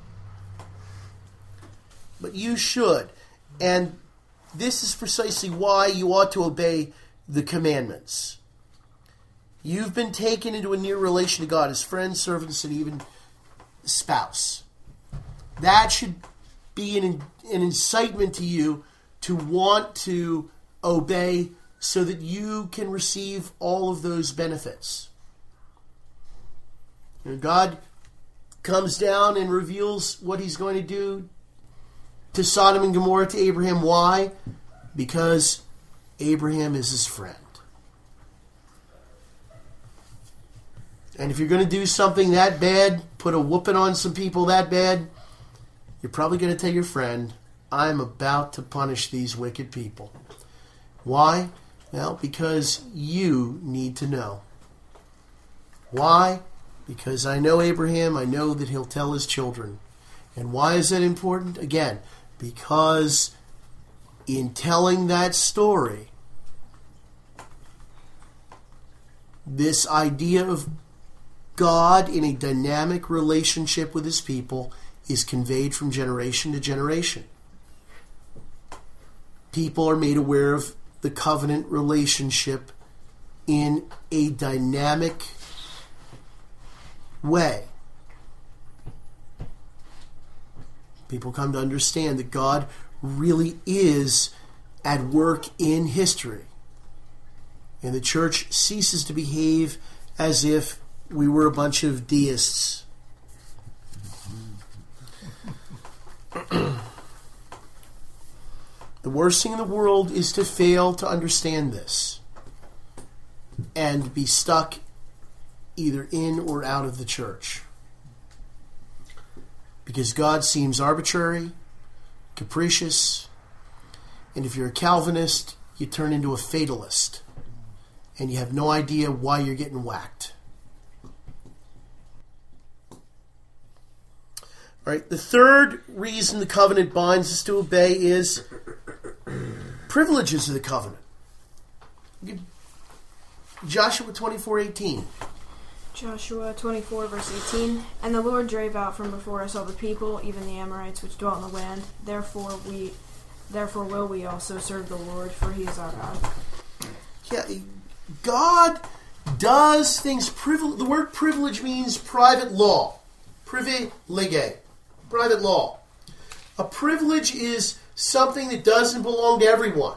S1: But you should. And this is precisely why you ought to obey the commandments. You've been taken into a near relation to God as friends, servants, and even spouse. That should be an incitement to you to want to obey so that you can receive all of those benefits. And God comes down and reveals what he's going to do to Sodom and Gomorrah, to Abraham. Why? Because Abraham is his friend. And if you're going to do something that bad, put a whooping on some people that bad, you're probably going to tell your friend, I'm about to punish these wicked people. Why? Well, because you need to know. Why? Because I know Abraham, I know that he'll tell his children. And why is that important? Again, because in telling that story, this idea of God in a dynamic relationship with his people is conveyed from generation to generation. People are made aware of the covenant relationship in a dynamic way. People come to understand that God really is at work in history. And the church ceases to behave as if we were a bunch of deists. The worst thing in the world is to fail to understand this and be stuck either in or out of the church. Because God seems arbitrary, capricious, and if you're a Calvinist, you turn into a fatalist, and you have no idea why you're getting whacked. All right, the third reason the covenant binds us to obey is privileges of the covenant. Joshua 24:18.
S3: Joshua 24, verse 18. And the Lord drave out from before us all the people, even the Amorites which dwelt in the land. Therefore will we also serve the Lord, for he is our God.
S1: Yeah, God does things, the word privilege means private law. Privilege, private law. A privilege is something that doesn't belong to everyone.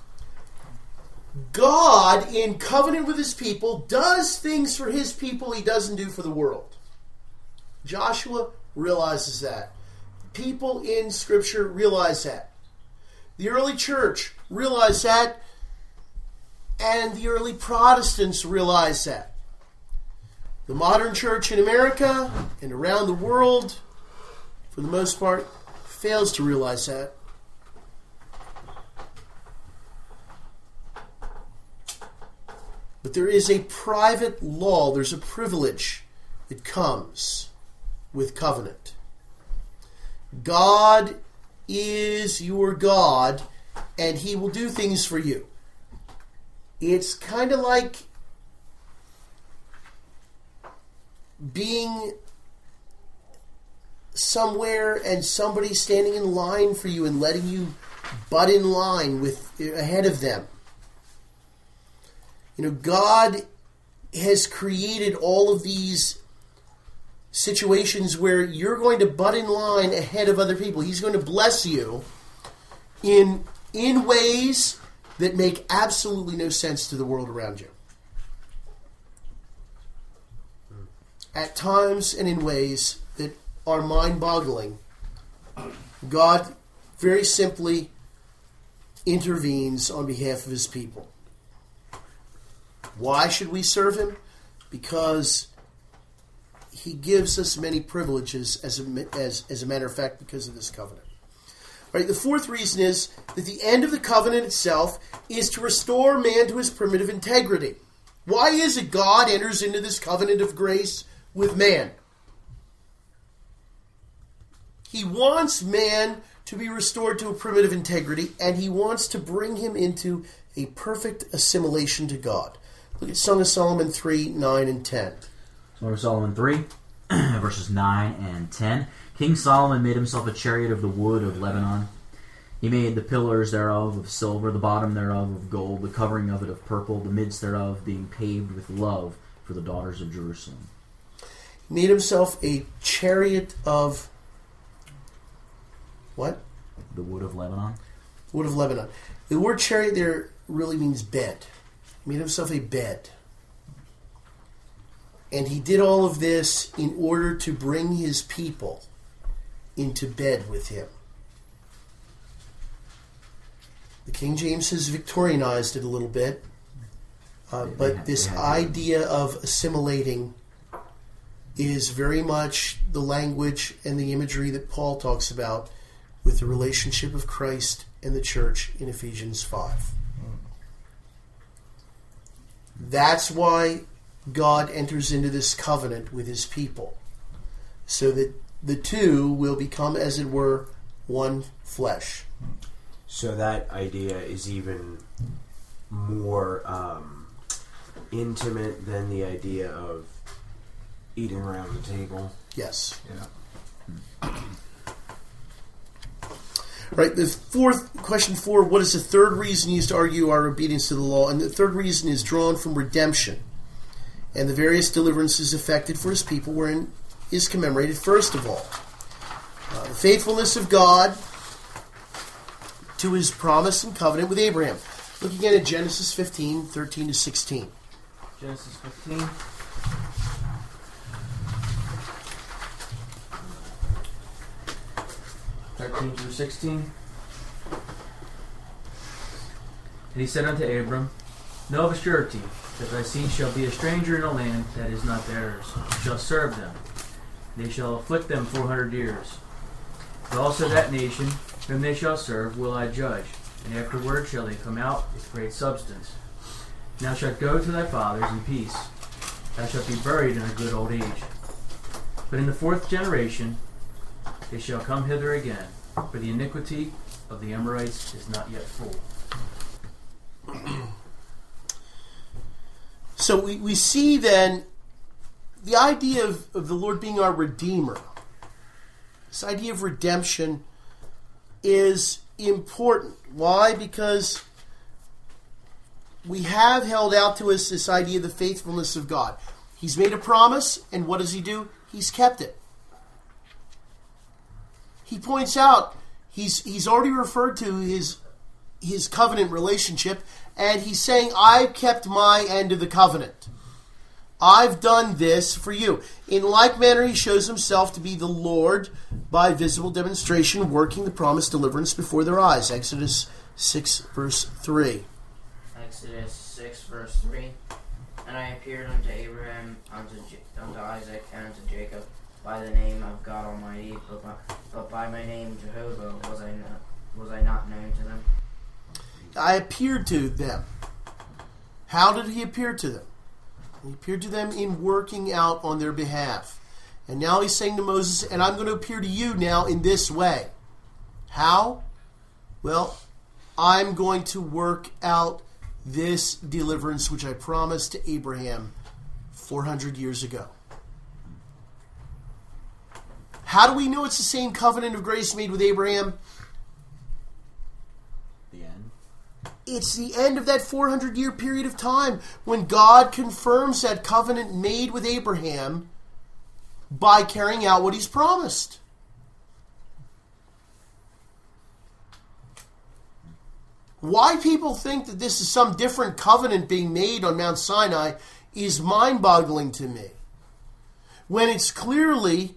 S1: God, in covenant with his people, does things for his people he doesn't do for the world. Joshua realizes that. People in Scripture realize that. The early church realized that, and the early Protestants realized that. The modern church in America and around the world, for the most part, fails to realize that. But there is a private law, there's a privilege that comes with covenant. God is your God, and he will do things for you. It's kind of like being somewhere and somebody standing in line for you and letting you butt in line ahead of them. You know, God has created all of these situations where you're going to butt in line ahead of other people. He's going to bless you in ways that make absolutely no sense to the world around you. At times and in ways that are mind-boggling, God very simply intervenes on behalf of his people. Why should we serve him? Because he gives us many privileges, as a matter of fact, because of this covenant. All right, the fourth reason is that the end of the covenant itself is to restore man to his primitive integrity. Why is it God enters into this covenant of grace with man? He wants man to be restored to a primitive integrity, and he wants to bring him into a perfect assimilation to God. Look at Song of Solomon 3, 9, and 10.
S4: Song of Solomon 3, verses 9 and 10. King Solomon made himself a chariot of the wood of Lebanon. He made the pillars thereof of silver, the bottom thereof of gold, the covering of it of purple, the midst thereof being paved with love for the daughters of Jerusalem.
S1: He made himself a chariot of what?
S4: The wood of Lebanon.
S1: Wood of Lebanon. The word chariot there really means bed. He made himself a bed. And he did all of this in order to bring his people into bed with him. The King James has Victorianized it a little bit. But this idea of assimilating is very much the language and the imagery that Paul talks about with the relationship of Christ and the church in Ephesians 5. That's why God enters into this covenant with his people, so that the two will become, as it were, one flesh.
S9: So that idea is even more intimate than the idea of eating around the table.
S1: Yes.
S9: Yeah.
S1: Right, the fourth, question 4, what is the third reason used to argue our obedience to the law? And the third reason is drawn from redemption and the various deliverances effected for his people, wherein is commemorated first of all the faithfulness of God to his promise and covenant with Abraham. Look again at Genesis 15, 13 to 16.
S5: Genesis 15. through 16. And he said unto Abram, Know of a surety that thy seed shall be a stranger in a land that is not theirs, shall serve them. They shall afflict them 400 years. But also that nation whom they shall serve will I judge, and afterward shall they come out with great substance. Thou shalt go to thy fathers in peace. Thou shalt be buried in a good old age. But in the fourth generation they shall come hither again, for the iniquity of the Amorites is not yet full.
S1: So we see then the idea of the Lord being our Redeemer. This idea of redemption is important. Why? Because we have held out to us this idea of the faithfulness of God. He's made a promise, and what does he do? He's kept it. He points out, he's already referred to his covenant relationship, and he's saying, I've kept my end of the covenant. I've done this for you. In like manner, he shows himself to be the Lord by visible demonstration, working the promised deliverance before their eyes. Exodus 6, verse 3.
S6: Exodus 6, verse 3. And I appeared unto Abraham, unto Isaac, and unto Jacob by the name of God Almighty, but by my name Jehovah was I not known to them.
S1: I appeared to them. How did he appear to them? He appeared to them in working out on their behalf. And now he's saying to Moses, and I'm going to appear to you now in this way. How? Well, I'm going to work out this deliverance which I promised to Abraham 400 years ago. How do we know it's the same covenant of grace made with Abraham?
S4: The end.
S1: It's the end of that 400-year period of time when God confirms that covenant made with Abraham by carrying out what he's promised. Why people think that this is some different covenant being made on Mount Sinai is mind-boggling to me. When it's clearly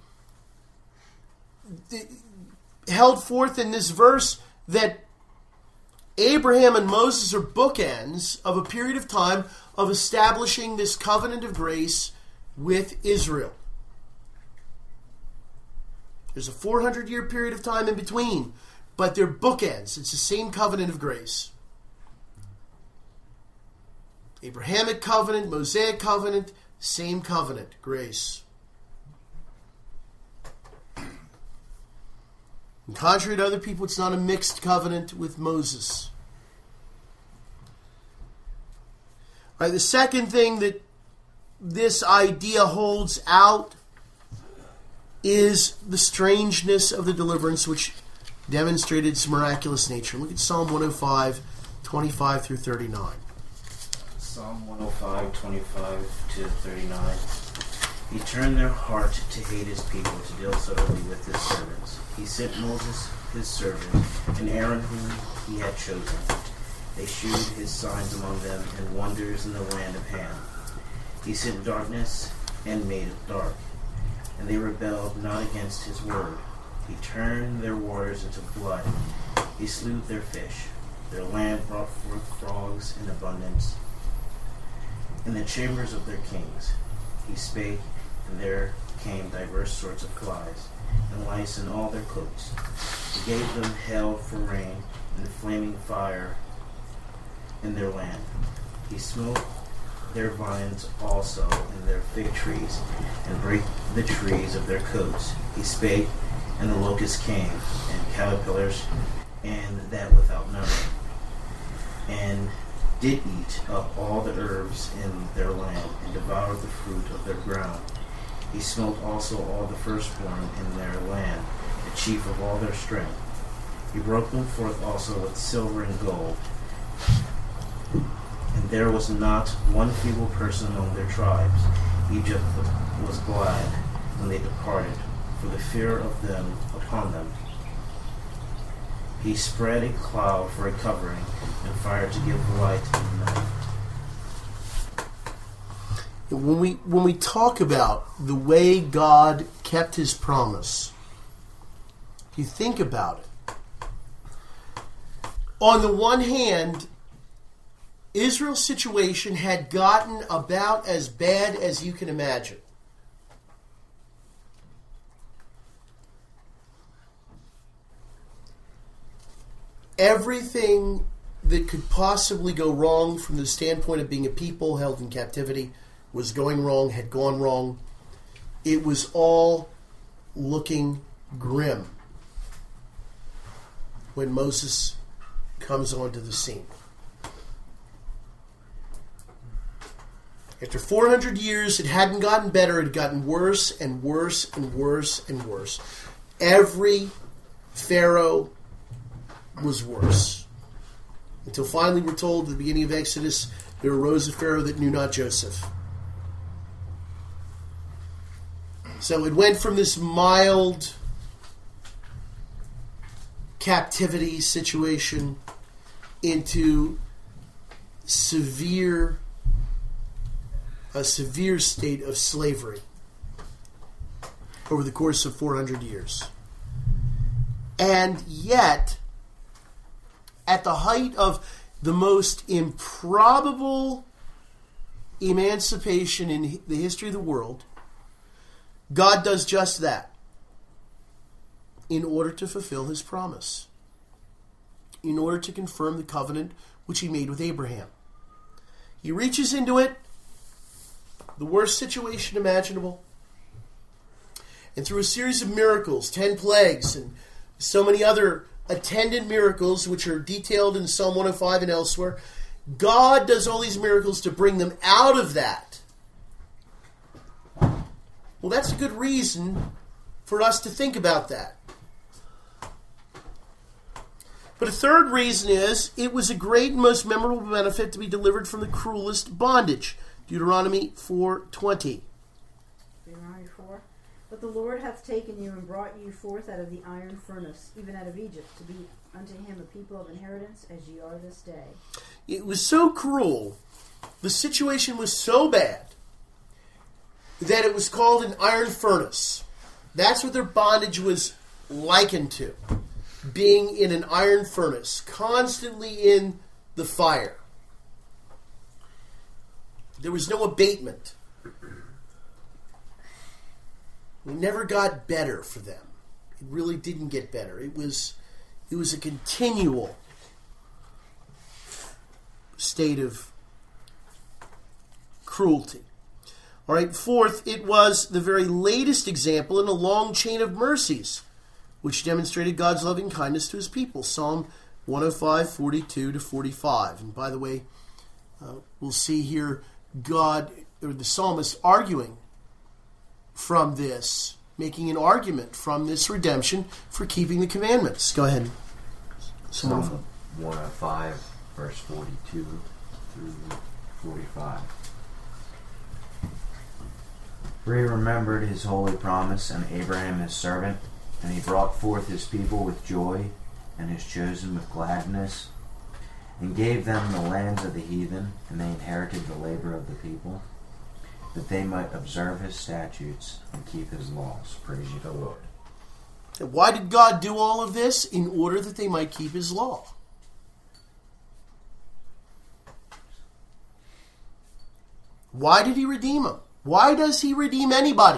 S1: held forth in this verse that Abraham and Moses are bookends of a period of time of establishing this covenant of grace with Israel. There's a 400-year period of time in between, but they're bookends. It's the same covenant of grace. Abrahamic covenant, Mosaic covenant, same covenant, grace. And contrary to other people, it's not a mixed covenant with Moses. All right, the second thing that this idea holds out is the strangeness of the deliverance which demonstrated its miraculous nature. Look at Psalm 105, 25 through 39.
S7: Psalm 105, 25 to 39. He turned their heart to hate his people, to deal subtly with his servants. He sent Moses, his servant, and Aaron, whom he had chosen. They shewed his signs among them, and wonders in the land of Ham. He sent darkness, and made it dark. And they rebelled not against his word. He turned their waters into blood. He slew their fish. Their land brought forth frogs in abundance. In the chambers of their kings he spake, and there came divers sorts of flies, and lice in all their coats. He gave them hail for rain, and flaming fire in their land. He smote their vines also in their fig trees, and brake the trees of their coats. He spake, and the locusts came, and caterpillars, and that without number, and did eat up all the herbs in their land, and devoured the fruit of their ground. He smote also all the firstborn in their land, the chief of all their strength. He broke them forth also with silver and gold. And there was not one feeble person among their tribes. Egypt was glad when they departed, for the fear of them upon them. He spread a cloud for a covering, and fire to give light in the night.
S1: When we talk about the way God kept his promise, if you think about it, on the one hand, Israel's situation had gotten about as bad as you can imagine. Everything that could possibly go wrong from the standpoint of being a people held in captivity was going wrong, had gone wrong. It was all looking grim when Moses comes onto the scene. After 400 years, it hadn't gotten better. It had gotten worse and worse and worse and worse. Every Pharaoh was worse. Until finally we're told at the beginning of Exodus there arose a Pharaoh that knew not Joseph. So it went from this mild captivity situation into a severe state of slavery over the course of 400 years. And yet, at the height of the most improbable emancipation in the history of the world, God does just that in order to fulfill his promise, in order to confirm the covenant which he made with Abraham. He reaches into it, the worst situation imaginable, and through a series of miracles, 10 plagues, and so many other attendant miracles, which are detailed in Psalm 105 and elsewhere, God does all these miracles to bring them out of that. Well, that's a good reason for us to think about that. But a third reason is, it was a great and most memorable benefit to be delivered from the cruelest bondage. Deuteronomy 4:20.
S8: Deuteronomy 4. But the Lord hath taken you and brought you forth out of the iron furnace, even out of Egypt, to be unto him a people of inheritance, as ye are this day.
S1: It was so cruel, the situation was so bad, that it was called an iron furnace. That's what their bondage was likened to. Being in an iron furnace, constantly in the fire. There was no abatement. It never got better for them. It really didn't get better. It was a continual state of cruelty. All right, fourth, it was the very latest example in a long chain of mercies, which demonstrated God's loving kindness to his people. Psalm 105, 42 to 45. And by the way, we'll see here God, or the psalmist, arguing from this, making an argument from this redemption for keeping the commandments. Go ahead.
S10: Psalm 105, verse 42 through 45. For he remembered his holy promise and Abraham his servant, and he brought forth his people with joy, and his chosen with gladness, and gave them the lands of the heathen, and they inherited the labor of the people, that they might observe his statutes and keep his laws. Praise ye the Lord.
S1: Why did God do all of this? In order that they might keep his law. Why did he redeem them? Why does he redeem anybody?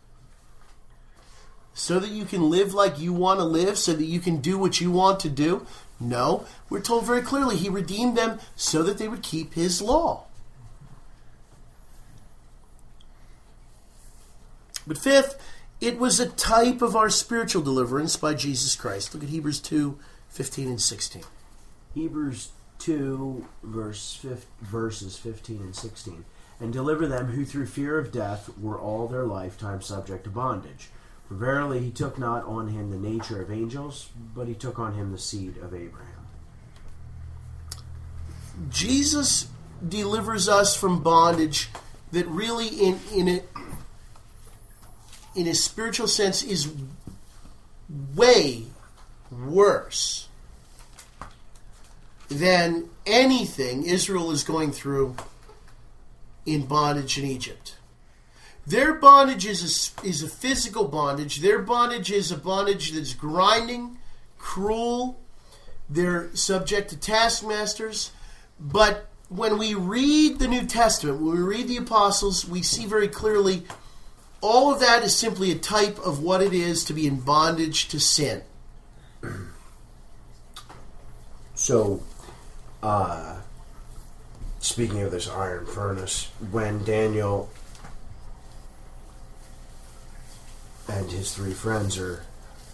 S1: So that you can live like you want to live, so that you can do what you want to do? No, we're told very clearly he redeemed them so that they would keep his law. But fifth, it was a type of our spiritual deliverance by Jesus Christ. Look at Hebrews 2, 15 and 16.
S9: Hebrews 2, verses 15 and 16. And deliver them who through fear of death were all their lifetime subject to bondage. For verily he took not on him the nature of angels, but he took on him the seed of Abraham.
S1: Jesus delivers us from bondage that really, in a spiritual sense, is way worse than anything Israel is going through in bondage in Egypt. Their bondage is a physical bondage. Their bondage is a bondage that's grinding, cruel. They're subject to taskmasters. But when we read the New Testament, when we read the apostles, we see very clearly all of that is simply a type of what it is to be in bondage to sin.
S9: So, speaking of this iron furnace, when Daniel and his three friends are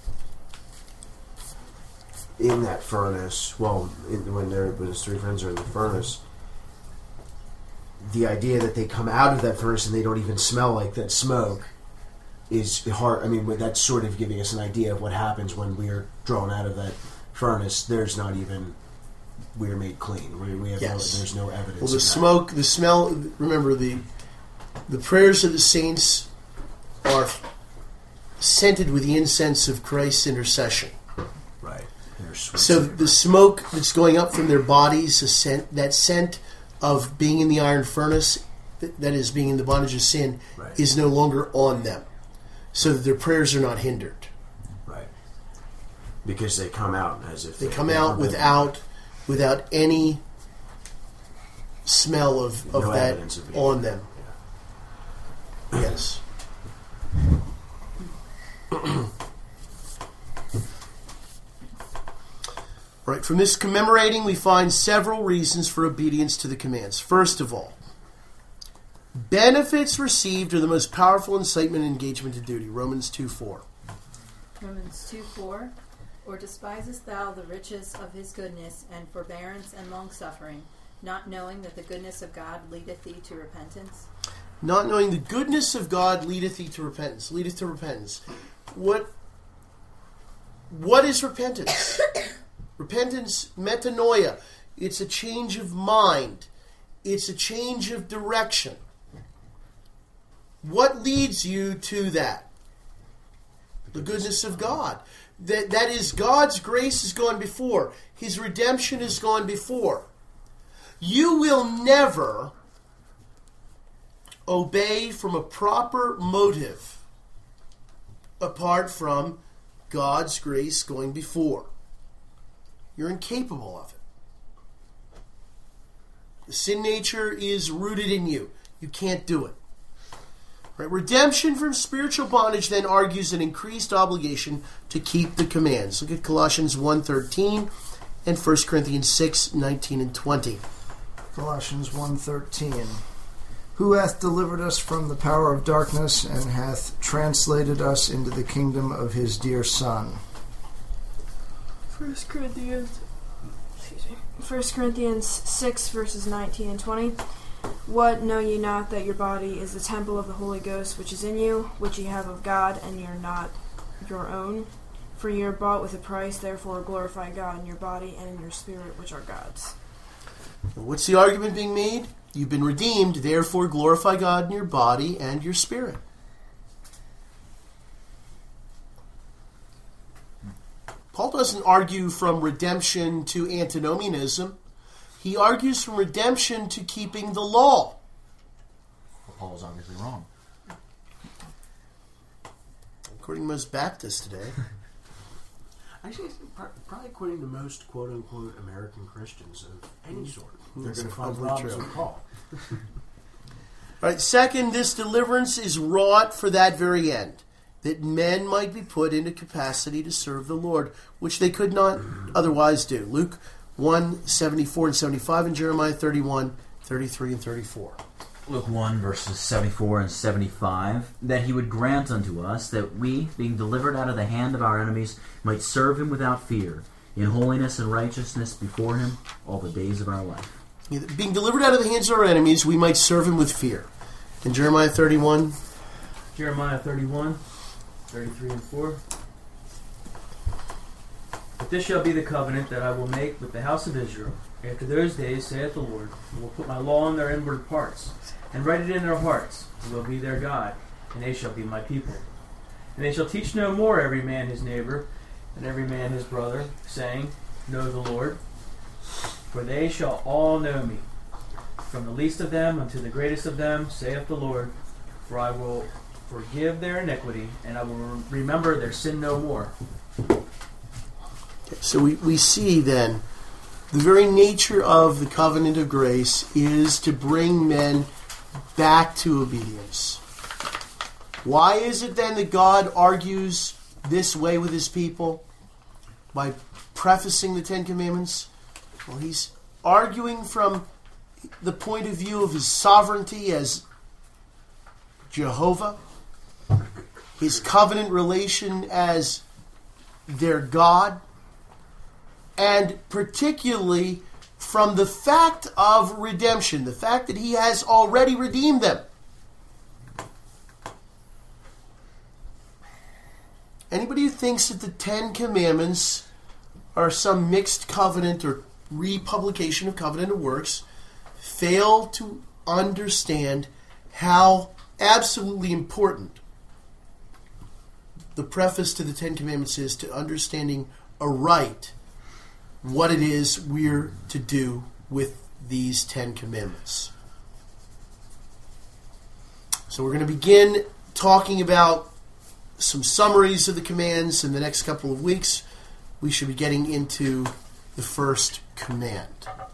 S9: in that furnace, when his three friends are in the furnace, the idea that they come out of that furnace and they don't even smell like that smoke is hard. I mean, that's sort of giving us an idea of what happens when we're drawn out of that furnace. There's not even we're made clean. We have
S1: Yes.
S9: there's no evidence.
S1: Well, the
S9: of that.
S1: smoke, the smell. Remember, the prayers of the saints are scented with the incense of Christ's intercession.
S9: Right. They're sweet
S1: So
S9: savor.
S1: the smoke that's going up from their bodies, that scent of being in the iron furnace, that is being in the bondage of sin,
S9: Right.
S1: is no longer on them, so that their prayers are not hindered.
S9: Right. Because they come out as if
S1: They come out without any smell of
S9: No
S1: that
S9: evidence of it.
S1: on them. Yes. Right. From this commemorating, we find several reasons for obedience to the commands. First of all, benefits received are the most powerful incitement and engagement to duty. Romans 2:4.
S11: Romans 2:4. Or despisest thou the riches of his goodness and forbearance and longsuffering, not knowing that the goodness of God leadeth thee to repentance?
S1: Not knowing the goodness of God leadeth thee to repentance. Leadeth to repentance. What is repentance? Repentance, metanoia. It's a change of mind. It's a change of direction. What leads you to that? The goodness of God. That is, God's grace has gone before. His redemption has gone before. You will never obey from a proper motive apart from God's grace going before. You're incapable of it. The sin nature is rooted in you. You can't do it. Right? Redemption from spiritual bondage then argues an increased obligation to keep the commands. Look at Colossians 1:13 and 1 Corinthians 6:19 and 20.
S2: Colossians 1:13. Who hath delivered us from the power of darkness and hath translated us into the kingdom of his dear Son.
S3: 1 Corinthians 6, verses 19 and 20. What, know ye not that your body is the temple of the Holy Ghost which is in you, which ye have of God, and ye are not your own? For ye are bought with a price, therefore glorify God in your body and in your spirit, which are God's.
S1: What's the argument being made? You've been redeemed, therefore glorify God in your body and your spirit. Paul doesn't argue from redemption to antinomianism. He argues from redemption to keeping the law.
S4: Well, Paul's obviously wrong.
S1: According to most Baptists today.
S9: Actually, probably according to most quote-unquote American Christians of any sort. They're
S1: That's
S9: going to find
S1: probably
S9: problems
S1: true.
S9: with Paul.
S1: Right. Second, this deliverance is wrought for that very end, that men might be put into capacity to serve the Lord, which they could not otherwise do. Luke 1:74 and 75, and Jeremiah 31:33 and 34.
S4: Luke 1, verses 74 and 75, that he would grant unto us that we, being delivered out of the hand of our enemies, might serve him without fear, in holiness and righteousness before him all the days of our life.
S1: Being delivered out of the hands of our enemies, we might serve him with fear. In Jeremiah 31.
S5: Jeremiah 31, 33 and 4. But this shall be the covenant that I will make with the house of Israel. After those days, saith the Lord, I will put my law in their inward parts, and write it in their hearts. I will be their God, and they shall be my people. And they shall teach no more every man his neighbor, and every man his brother, saying, Know the Lord. For they shall all know me, from the least of them unto the greatest of them, saith the Lord. For I will forgive their iniquity, and I will remember their sin no more.
S1: So we see then the very nature of the covenant of grace is to bring men back to obedience. Why is it then that God argues this way with his people by prefacing the Ten Commandments? Well, he's arguing from the point of view of his sovereignty as Jehovah, his covenant relation as their God, and particularly from the fact of redemption, the fact that he has already redeemed them. Anybody who thinks that the Ten Commandments are some mixed covenant or republication of Covenant of Works fail to understand how absolutely important the preface to the Ten Commandments is to understanding aright what it is we're to do with these 10 commandments. So we're going to begin talking about some summaries of the commands in the next couple of weeks. We should be getting into the first command.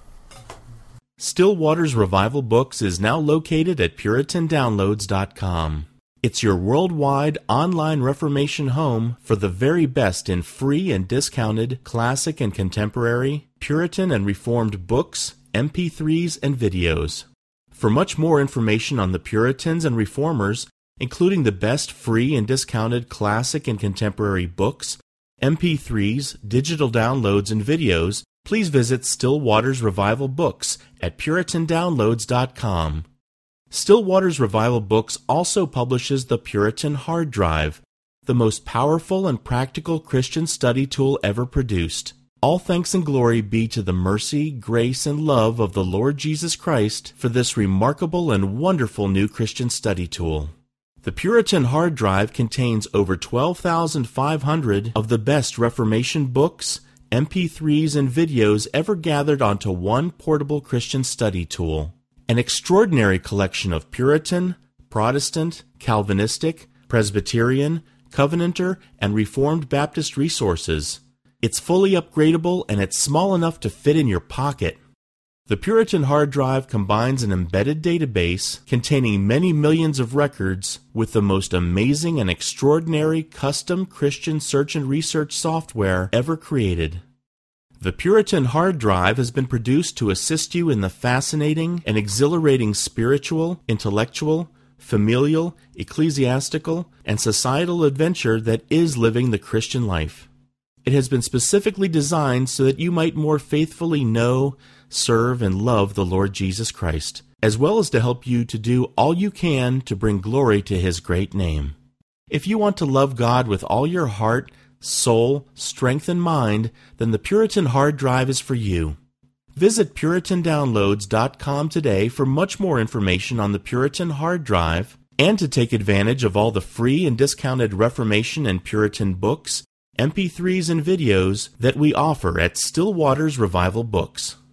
S12: Still Waters Revival Books is now located at PuritanDownloads.com. It's your worldwide online Reformation home for the very best in free and discounted classic and contemporary, Puritan and Reformed books, MP3s, and videos. For much more information on the Puritans and Reformers, including the best free and discounted classic and contemporary books, MP3s, digital downloads, and videos, please visit Still Waters Revival Books at PuritanDownloads.com. Still Waters Revival Books also publishes the Puritan Hard Drive, the most powerful and practical Christian study tool ever produced. All thanks and glory be to the mercy, grace, and love of the Lord Jesus Christ for this remarkable and wonderful new Christian study tool. The Puritan Hard Drive contains over 12,500 of the best Reformation books, MP3s, and videos ever gathered onto one portable Christian study tool. An extraordinary collection of Puritan, Protestant, Calvinistic, Presbyterian, Covenanter, and Reformed Baptist resources. It's fully upgradable and it's small enough to fit in your pocket. The Puritan Hard Drive combines an embedded database containing many millions of records with the most amazing and extraordinary custom Christian search and research software ever created. The Puritan Hard Drive has been produced to assist you in the fascinating and exhilarating spiritual, intellectual, familial, ecclesiastical, and societal adventure that is living the Christian life. It has been specifically designed so that you might more faithfully know, serve, and love the Lord Jesus Christ, as well as to help you to do all you can to bring glory to His great name. If you want to love God with all your heart, soul, strength, and mind, then the Puritan Hard Drive is for you. Visit PuritanDownloads.com today for much more information on the Puritan Hard Drive and to take advantage of all the free and discounted Reformation and Puritan books, MP3s, and videos that we offer at Still Waters Revival Books.